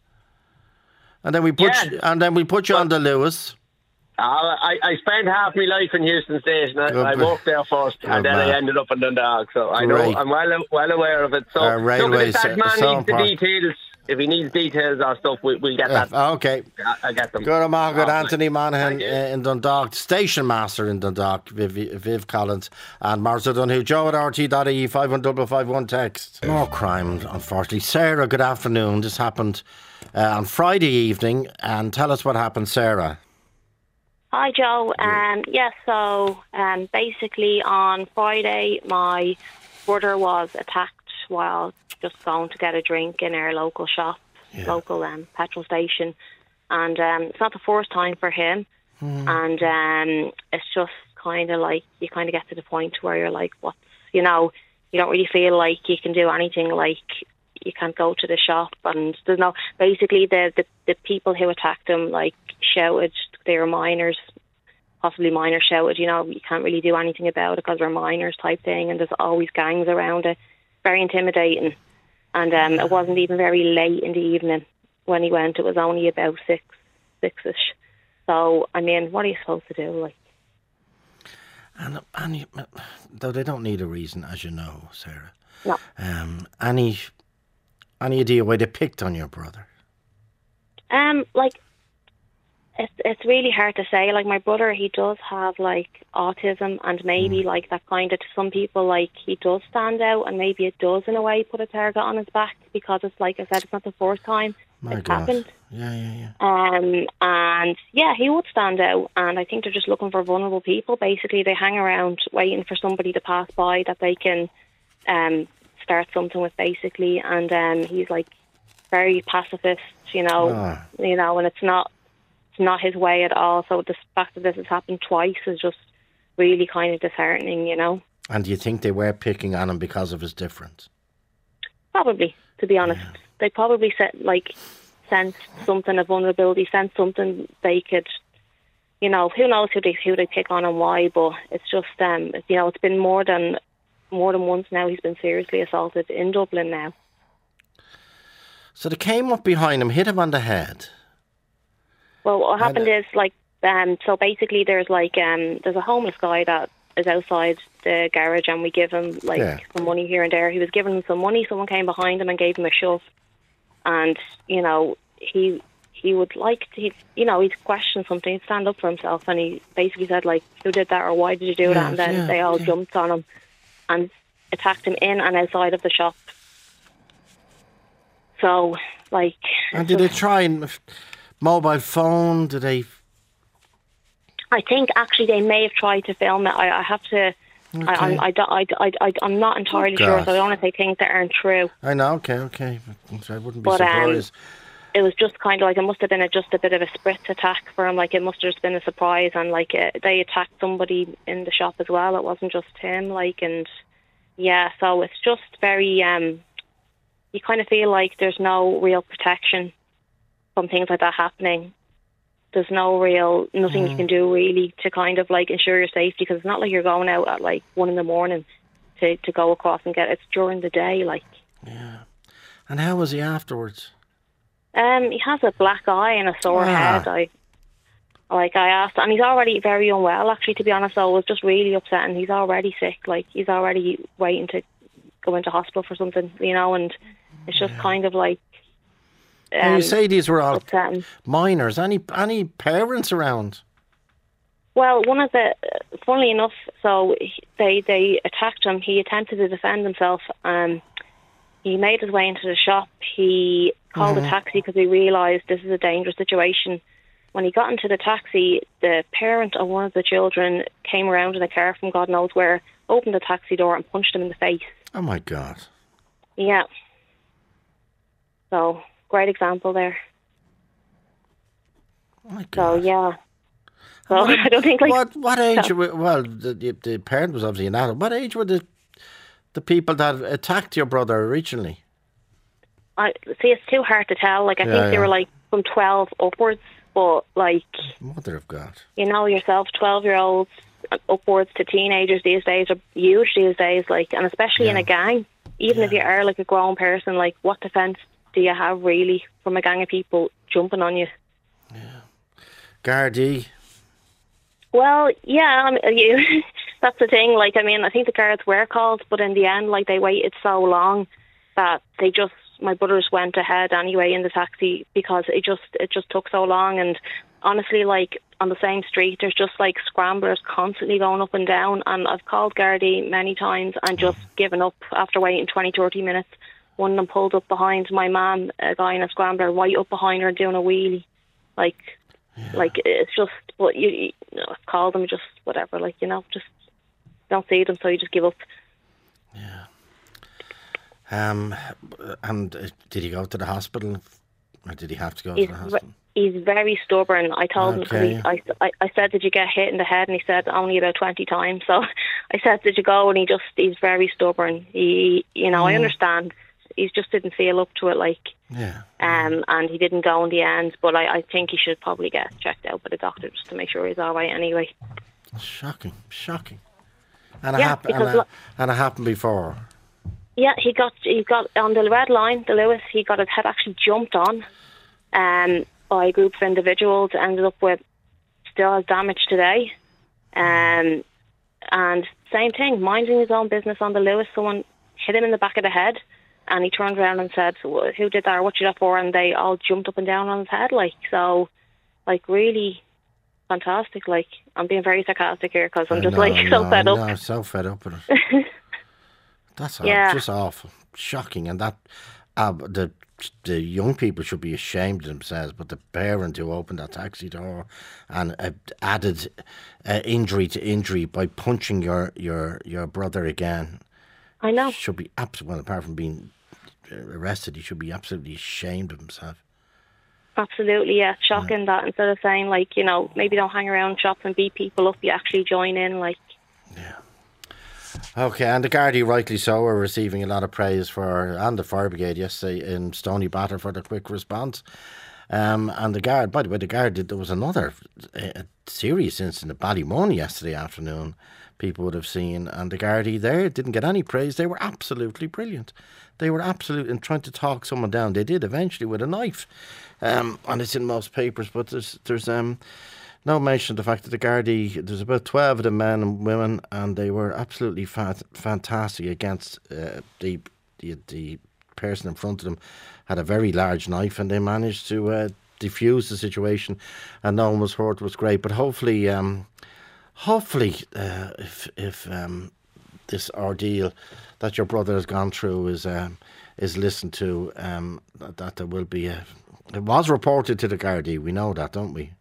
And then we put, Yeah. you, and then we put you on the Lewis. Uh, I, I spent half my life in Houston Station. I, Good I man. worked there first, Good and then man. I ended up in Dundalk. So I know Great. I'm well well aware of it. So Uh, look, railways, if that uh, man so needs the important. details, if he needs details or stuff, we, we'll get Yeah, that. okay. I, I get them. Good, Margaret Oh, Anthony Monaghan thank you. uh, in Dundalk, station master in Dundalk, Viv, Viv Collins, and Morris O'Donoghue. Joe at R T dot I E, five one five five one text. More crime, unfortunately. Sarah, good afternoon. This happened uh, on Friday evening, and tell us what happened, Sarah. Hi, Joe. Um, yeah, so um, basically on Friday, my brother was attacked while just going to get a drink in our local shop, Yeah. local um, petrol station. And um, it's not the first time for him. And um, it's just kind of like, you kind of get to the point where you're like, what's, you know, you don't really feel like you can do anything, like you can't go to the shop. And there's no, basically the, the, the people who attacked him, like, shouted, they were minors, possibly minors shouted, you know, you can't really do anything about it because we're minors type thing, and there's always gangs around it. Very intimidating. And um, it wasn't even very late in the evening when he went. It was only about six, six-ish. So, I mean, what are you supposed to do? Like, And any, though they don't need a reason, as you know, Sarah. No. Um, any, any idea why they picked on your brother? Um, like, it's it's really hard to say. Like, my brother, he does have, like, autism, and maybe, mm. like, that kind of, to some people, like, he does stand out, and maybe it does, in a way, put a target on his back, because it's, like I said, it's not the first time My it's God. happened. Yeah, yeah, yeah. Um, and, yeah, he would stand out, and I think they're just looking for vulnerable people. Basically, they hang around waiting for somebody to pass by that they can um, start something with, basically, and um, he's, like, very pacifist, you know, Ah. you know, and it's not, it's not his way at all. So the fact that this has happened twice is just really kind of disheartening, you know. And do you think they were picking on him because of his difference? Probably, to be honest. Yeah. They probably said, like, sensed something, a vulnerability, sensed something they could, you know, who knows who they who they pick on and why, but it's just, um, you know, it's been more than more than once now he's been seriously assaulted in Dublin now. So they came up behind him, hit him on the head. Well, what happened And, uh, is, like, um, so basically there's, like, um, there's a homeless guy that is outside the garage, and we give him, like, Yeah. some money here and there. He was giving him some money. Someone came behind him and gave him a shove. And, you know, he he would like to, he'd, you know, he'd question something, he'd stand up for himself, and he basically said, like, who did that, or why did you do Yeah, that? And then yeah, they all yeah. jumped on him and attacked him in and outside of the shop. So, like... And did they try and mobile phone? Did they? I think actually they may have tried to film it. I, I have to. Okay. I, I'm, I, don't- I, I, I, I'm not entirely Oh, sure, God. so I don't want to say things that aren't true. I know. Okay, okay. I wouldn't be But, um, surprised. It was just kind of like, it must have been a, just a bit of a spritz attack for him. Like, it must have just been a surprise, and like uh, they attacked somebody in the shop as well. It wasn't just him. Like, and yeah, so it's just very. Um, you kind of feel like there's no real protection from things like that happening. There's no real, nothing Mm. you can do really to kind of like ensure your safety, because it's not like you're going out at like one in the morning to, to go across and get it. It's during the day, like. Yeah. And how was he afterwards? Um, he has a black eye and a sore Ah. head. I, like I asked, and he's already very unwell, actually, to be honest, so it was just really upsetting. He's already sick, like, he's already waiting to go into hospital for something, you know, and it's just kind of like... And Um, you say these were all upsetting. minors. Any any parents around? Well, one of the, funnily enough, so he- they they attacked him. He attempted to defend himself. Um, he made his way into the shop. He called a taxi because he realised this is a dangerous situation. When he got into the taxi, the parent of one of the children came around in a car from God knows where, opened the taxi door and punched him in the face. Oh my God! Yeah. So, great example there. Oh my So, God! yeah. So, I don't think, like... what what age? so- were, well, the, the the parent was obviously an adult. What age were the the people that attacked your brother originally? I see. It's too hard to tell. Like, I Yeah, think they yeah. were like from twelve upwards, but like, Mother of God! you know yourself, twelve-year-olds upwards to teenagers these days are huge these days. Like, and especially in Yeah. a gang, even if you Yeah. are like a grown person, like, what defence do you have really from a gang of people jumping on you? Gardaí. Well, yeah, I mean, you, that's the thing. Like, I mean, I think the guards were called, but in the end, like, they waited so long that they just, my brothers went ahead anyway in the taxi because it just, it just took so long. And honestly, like, on the same street, there's just like scramblers constantly going up and down. And I've called Gardaí many times and just given up after waiting twenty, thirty minutes. One of them pulled up behind my mum, a guy in a scrambler, right up behind her doing a wheelie. Like, like, it's just, but you, you know, call them, just whatever, like, you know, just don't see them, so you just give up. Um, and uh, did he go to the hospital, or did he have to go He's to the ve- hospital? he's very stubborn. I told Okay. him, 'cause he, I, I, I said, did you get hit in the head? And he said, only about twenty times. So I said, did you go? And he just, he's very stubborn. He, you know, I understand. He just didn't feel up to it, like, Yeah. um, and he didn't go in the end. But I, I think he should probably get checked out by the doctor just to make sure he's all right anyway. Shocking, shocking. And it Yeah, happened. because And, it- lo- and it happened before. Yeah, he got he got on the red line, the Lewis. He got his head actually jumped on um, by a group of individuals. Ended up with, still has damage today. Um, And same thing, minding his own business on the Lewis, someone hit him in the back of the head, and he turned around and said, who did that, or what you that for? And they all jumped up and down on his head, like, so, like, really fantastic. Like, I'm being very sarcastic here, because I'm just, no, like, no, so fed up. No, so fed up with it. That's yeah. awful, just awful, shocking, and that, uh, the the young people should be ashamed of themselves, but the parent who opened that taxi door and uh, added uh, injury to injury by punching your, your, your brother again. I know. Should be absolutely, well, apart from being arrested, he should be absolutely ashamed of himself. Absolutely, yeah. Shocking yeah. that instead of saying, like, you know, maybe don't hang around shops and beat people up, you actually join in, like. Yeah. Okay, and the Gardaí, rightly so, are receiving a lot of praise for, and the fire brigade yesterday in Stony Batter for their quick response. Um, and the Guard, by the way, the Guard did, there was another uh, serious incident at Ballymun yesterday afternoon, people would have seen, and the Gardaí there didn't get any praise. They were absolutely brilliant. They were absolutely, and trying to talk someone down, they did eventually with a knife. Um, and it's in most papers, but there's, there's um, no mention of the fact that the Gardaí, there's about twelve of the men and women, and they were absolutely fat, fantastic against uh, the, the the person in front of them. Had a very large knife, and they managed to uh, defuse the situation, and no one was hurt. It was great, but hopefully, um, hopefully, uh, if if um, this ordeal that your brother has gone through is um, is listened to, um, that, that there will be a. It was reported to the Gardaí. We know that, don't we?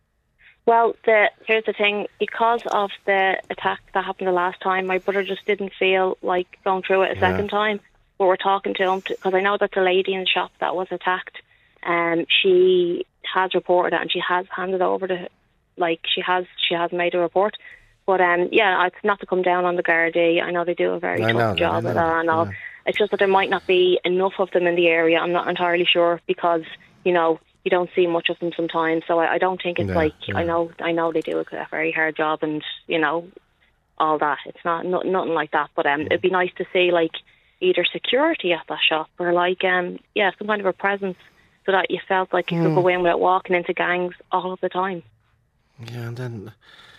Well, the, here's the thing. Because of the attack that happened the last time, my brother just didn't feel like going through it a yeah. second time. But we're talking to him, because I know that the lady in the shop that was attacked, um, she has reported it and she has handed over to, like, she has she has made a report. But, um, yeah, it's not to come down on the Gardaí. I know they do a very I tough job that, at that and all. Yeah. It's just that there might not be enough of them in the area. I'm not entirely sure, because, you know, you don't see much of them sometimes. So I, I don't think it's yeah, like, yeah. I know I know they do a, a very hard job and, you know, all that. It's not, not nothing like that. But um, it'd be nice to see, like, either security at that shop or, like, um, yeah, some kind of a presence so that you felt like you mm. could go in without walking into gangs all of the time. Yeah, and then,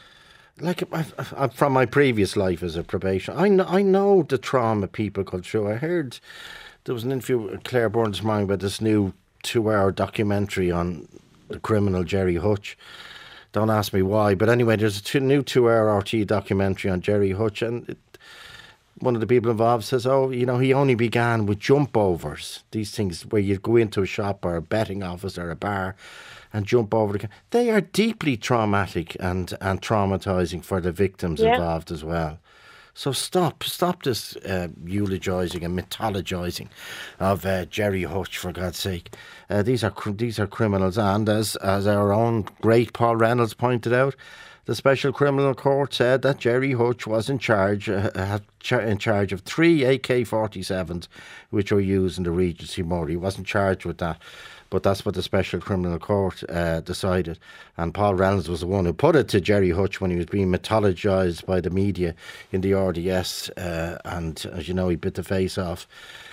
like, I, I, from my previous life as a probation, I know, I know the trauma people go through. I heard there was an interview with Claire Byrne this morning about this new two-hour documentary on the criminal Jerry Hutch. Don't ask me why, but anyway, there's a two, new two-hour R T documentary on Jerry Hutch, and it, one of the people involved says, oh, you know, he only began with jump overs, these things where you go into a shop or a betting office or a bar and jump over the... They are deeply traumatic and, and traumatising for the victims yeah. involved as well. So stop, stop this uh, eulogising and mythologising of uh, Jerry Hutch, for God's sake. Uh, these are cr- these are criminals, and as as our own great Paul Reynolds pointed out, the Special Criminal Court said that Jerry Hutch was in charge uh, in charge of three A K forty-sevens, which were used in the Regency murder. He wasn't charged with that. But that's what the Special Criminal Court uh, decided. And Paul Reynolds was the one who put it to Jerry Hutch when he was being mythologised by the media in the R D S. Uh, and as you know, he bit the face off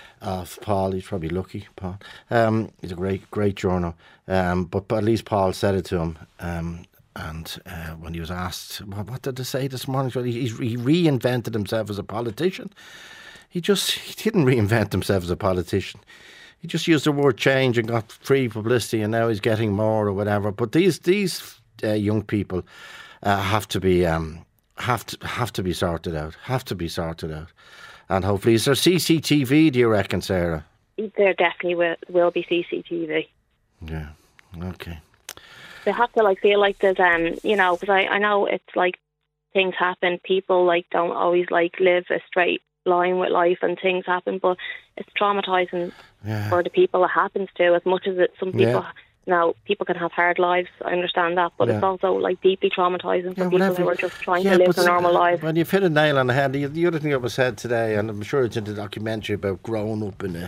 of Paul. He's probably lucky, Paul. Um, he's a great, great journal. Um, but, but at least Paul said it to him. Um, and uh, when he was asked, what, what did they say this morning? He, he reinvented himself as a politician. He just he didn't reinvent himself as a politician. He just used the word change and got free publicity, and now he's getting more or whatever. But these these uh, young people uh, have to be um, have to have to be sorted out. Have to be sorted out, and hopefully, is there C C T V? Do you reckon, Sarah? There definitely will, will be C C T V. Yeah. Okay. They have to like feel like there's um you know, because I I know it's like things happen. People like don't always like live a straight line with life, and things happen, but it's traumatising yeah. for the people it happens to, as much as it some people yeah. now people can have hard lives, I understand that, but yeah. it's also like deeply traumatising for yeah, people who are just trying yeah, to live a normal life. When you've hit a nail on the head, the, the other thing that was said today, and I'm sure it's in the documentary about growing up in the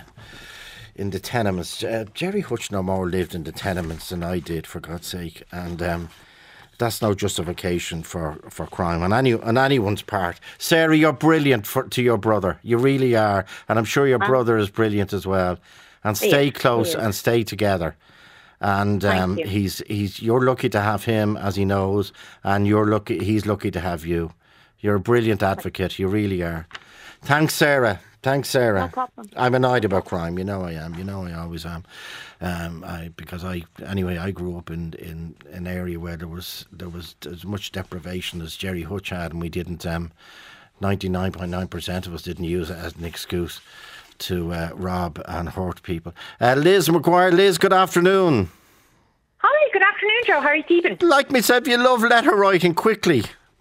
in the tenements, uh, Jerry Hutch no more lived in the tenements than I did, for God's sake, and um that's no justification for, for crime on any on anyone's part. Sarah, you're brilliant for, to your brother. You really are. And I'm sure your um, brother is brilliant as well. And stay yes, close and stay together. And um, he's he's you're lucky to have him, as he knows, and you're lucky he's lucky to have you. You're a brilliant advocate. You really are. Thanks, Sarah. Thanks, Sarah. No problem. I'm annoyed about crime. You know I am. You know I always am. Um, I because I anyway I grew up in, in an area where there was there was as much deprivation as Jerry Hutch had, and we didn't. Um, ninety-nine point nine percent of us didn't use it as an excuse to uh, rob and hurt people. Uh, Liz McGuire. Liz, good afternoon. Hi, good afternoon, Joe. How are you keeping? Like myself, you love letter writing quickly.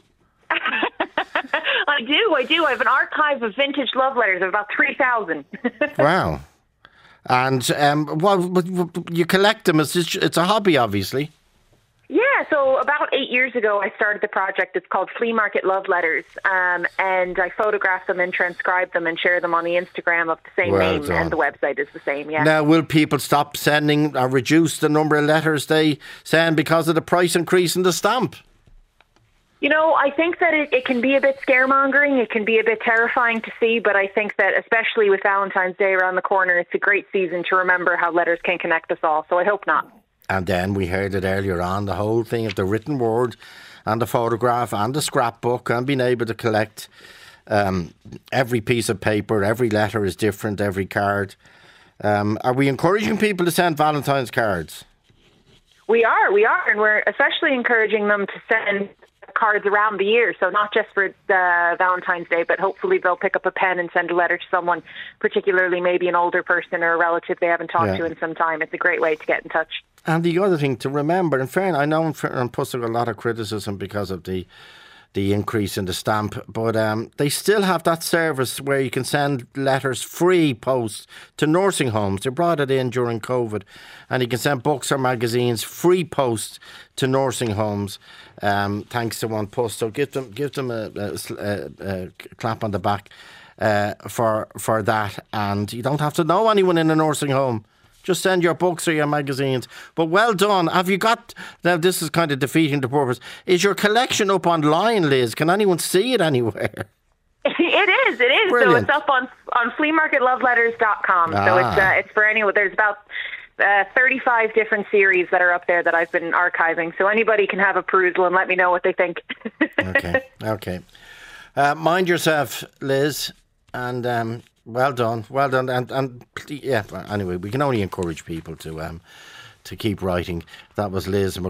I do, I do. I have an archive of vintage love letters of about three thousand. Wow. And um, well, you collect them. It's, just, it's a hobby, obviously. Yeah, so about eight years ago, I started the project. It's called Flea Market Love Letters, um, and I photograph them and transcribe them and share them on the Instagram of the same Well name, done. and the website is the same, yeah. Now, will people stop sending or reduce the number of letters they send because of the price increase in the stamp? You know, I think that it, it can be a bit scaremongering. It can be a bit terrifying to see, but I think that especially with Valentine's Day around the corner, it's a great season to remember how letters can connect us all, so I hope not. And then we heard it earlier on, the whole thing of the written word and the photograph and the scrapbook and being able to collect um, every piece of paper, every letter is different, every card. Um, are we encouraging people to send Valentine's cards? We are, we are, and we're especially encouraging them to send cards around the year, so not just for uh, Valentine's Day, but hopefully they'll pick up a pen and send a letter to someone, particularly maybe an older person or a relative they haven't talked Yeah. to in some time. It's a great way to get in touch. And the other thing to remember, in fairness, I know I'm posting a lot of criticism because of the the increase in the stamp, but um, they still have that service where you can send letters free post to nursing homes. They brought it in during COVID, and you can send books or magazines free post to nursing homes, um, thanks to One Post. So give them give them a, a, a, a clap on the back uh, for for that, and you don't have to know anyone in a nursing home. Just send your books or your magazines. But well done. Have you got... Now, this is kind of defeating the purpose. Is your collection up online, Liz? Can anyone see it anywhere? It is, it is. Brilliant. So it's up on on flea market love letters dot com. Ah. So it's uh, it's for anyone. There's about uh, thirty-five different series that are up there that I've been archiving. So anybody can have a perusal and let me know what they think. Okay, okay. Uh, mind yourself, Liz, and um, well done, well done. And, and yeah, anyway, we can only encourage people to um, to keep writing. That was Liz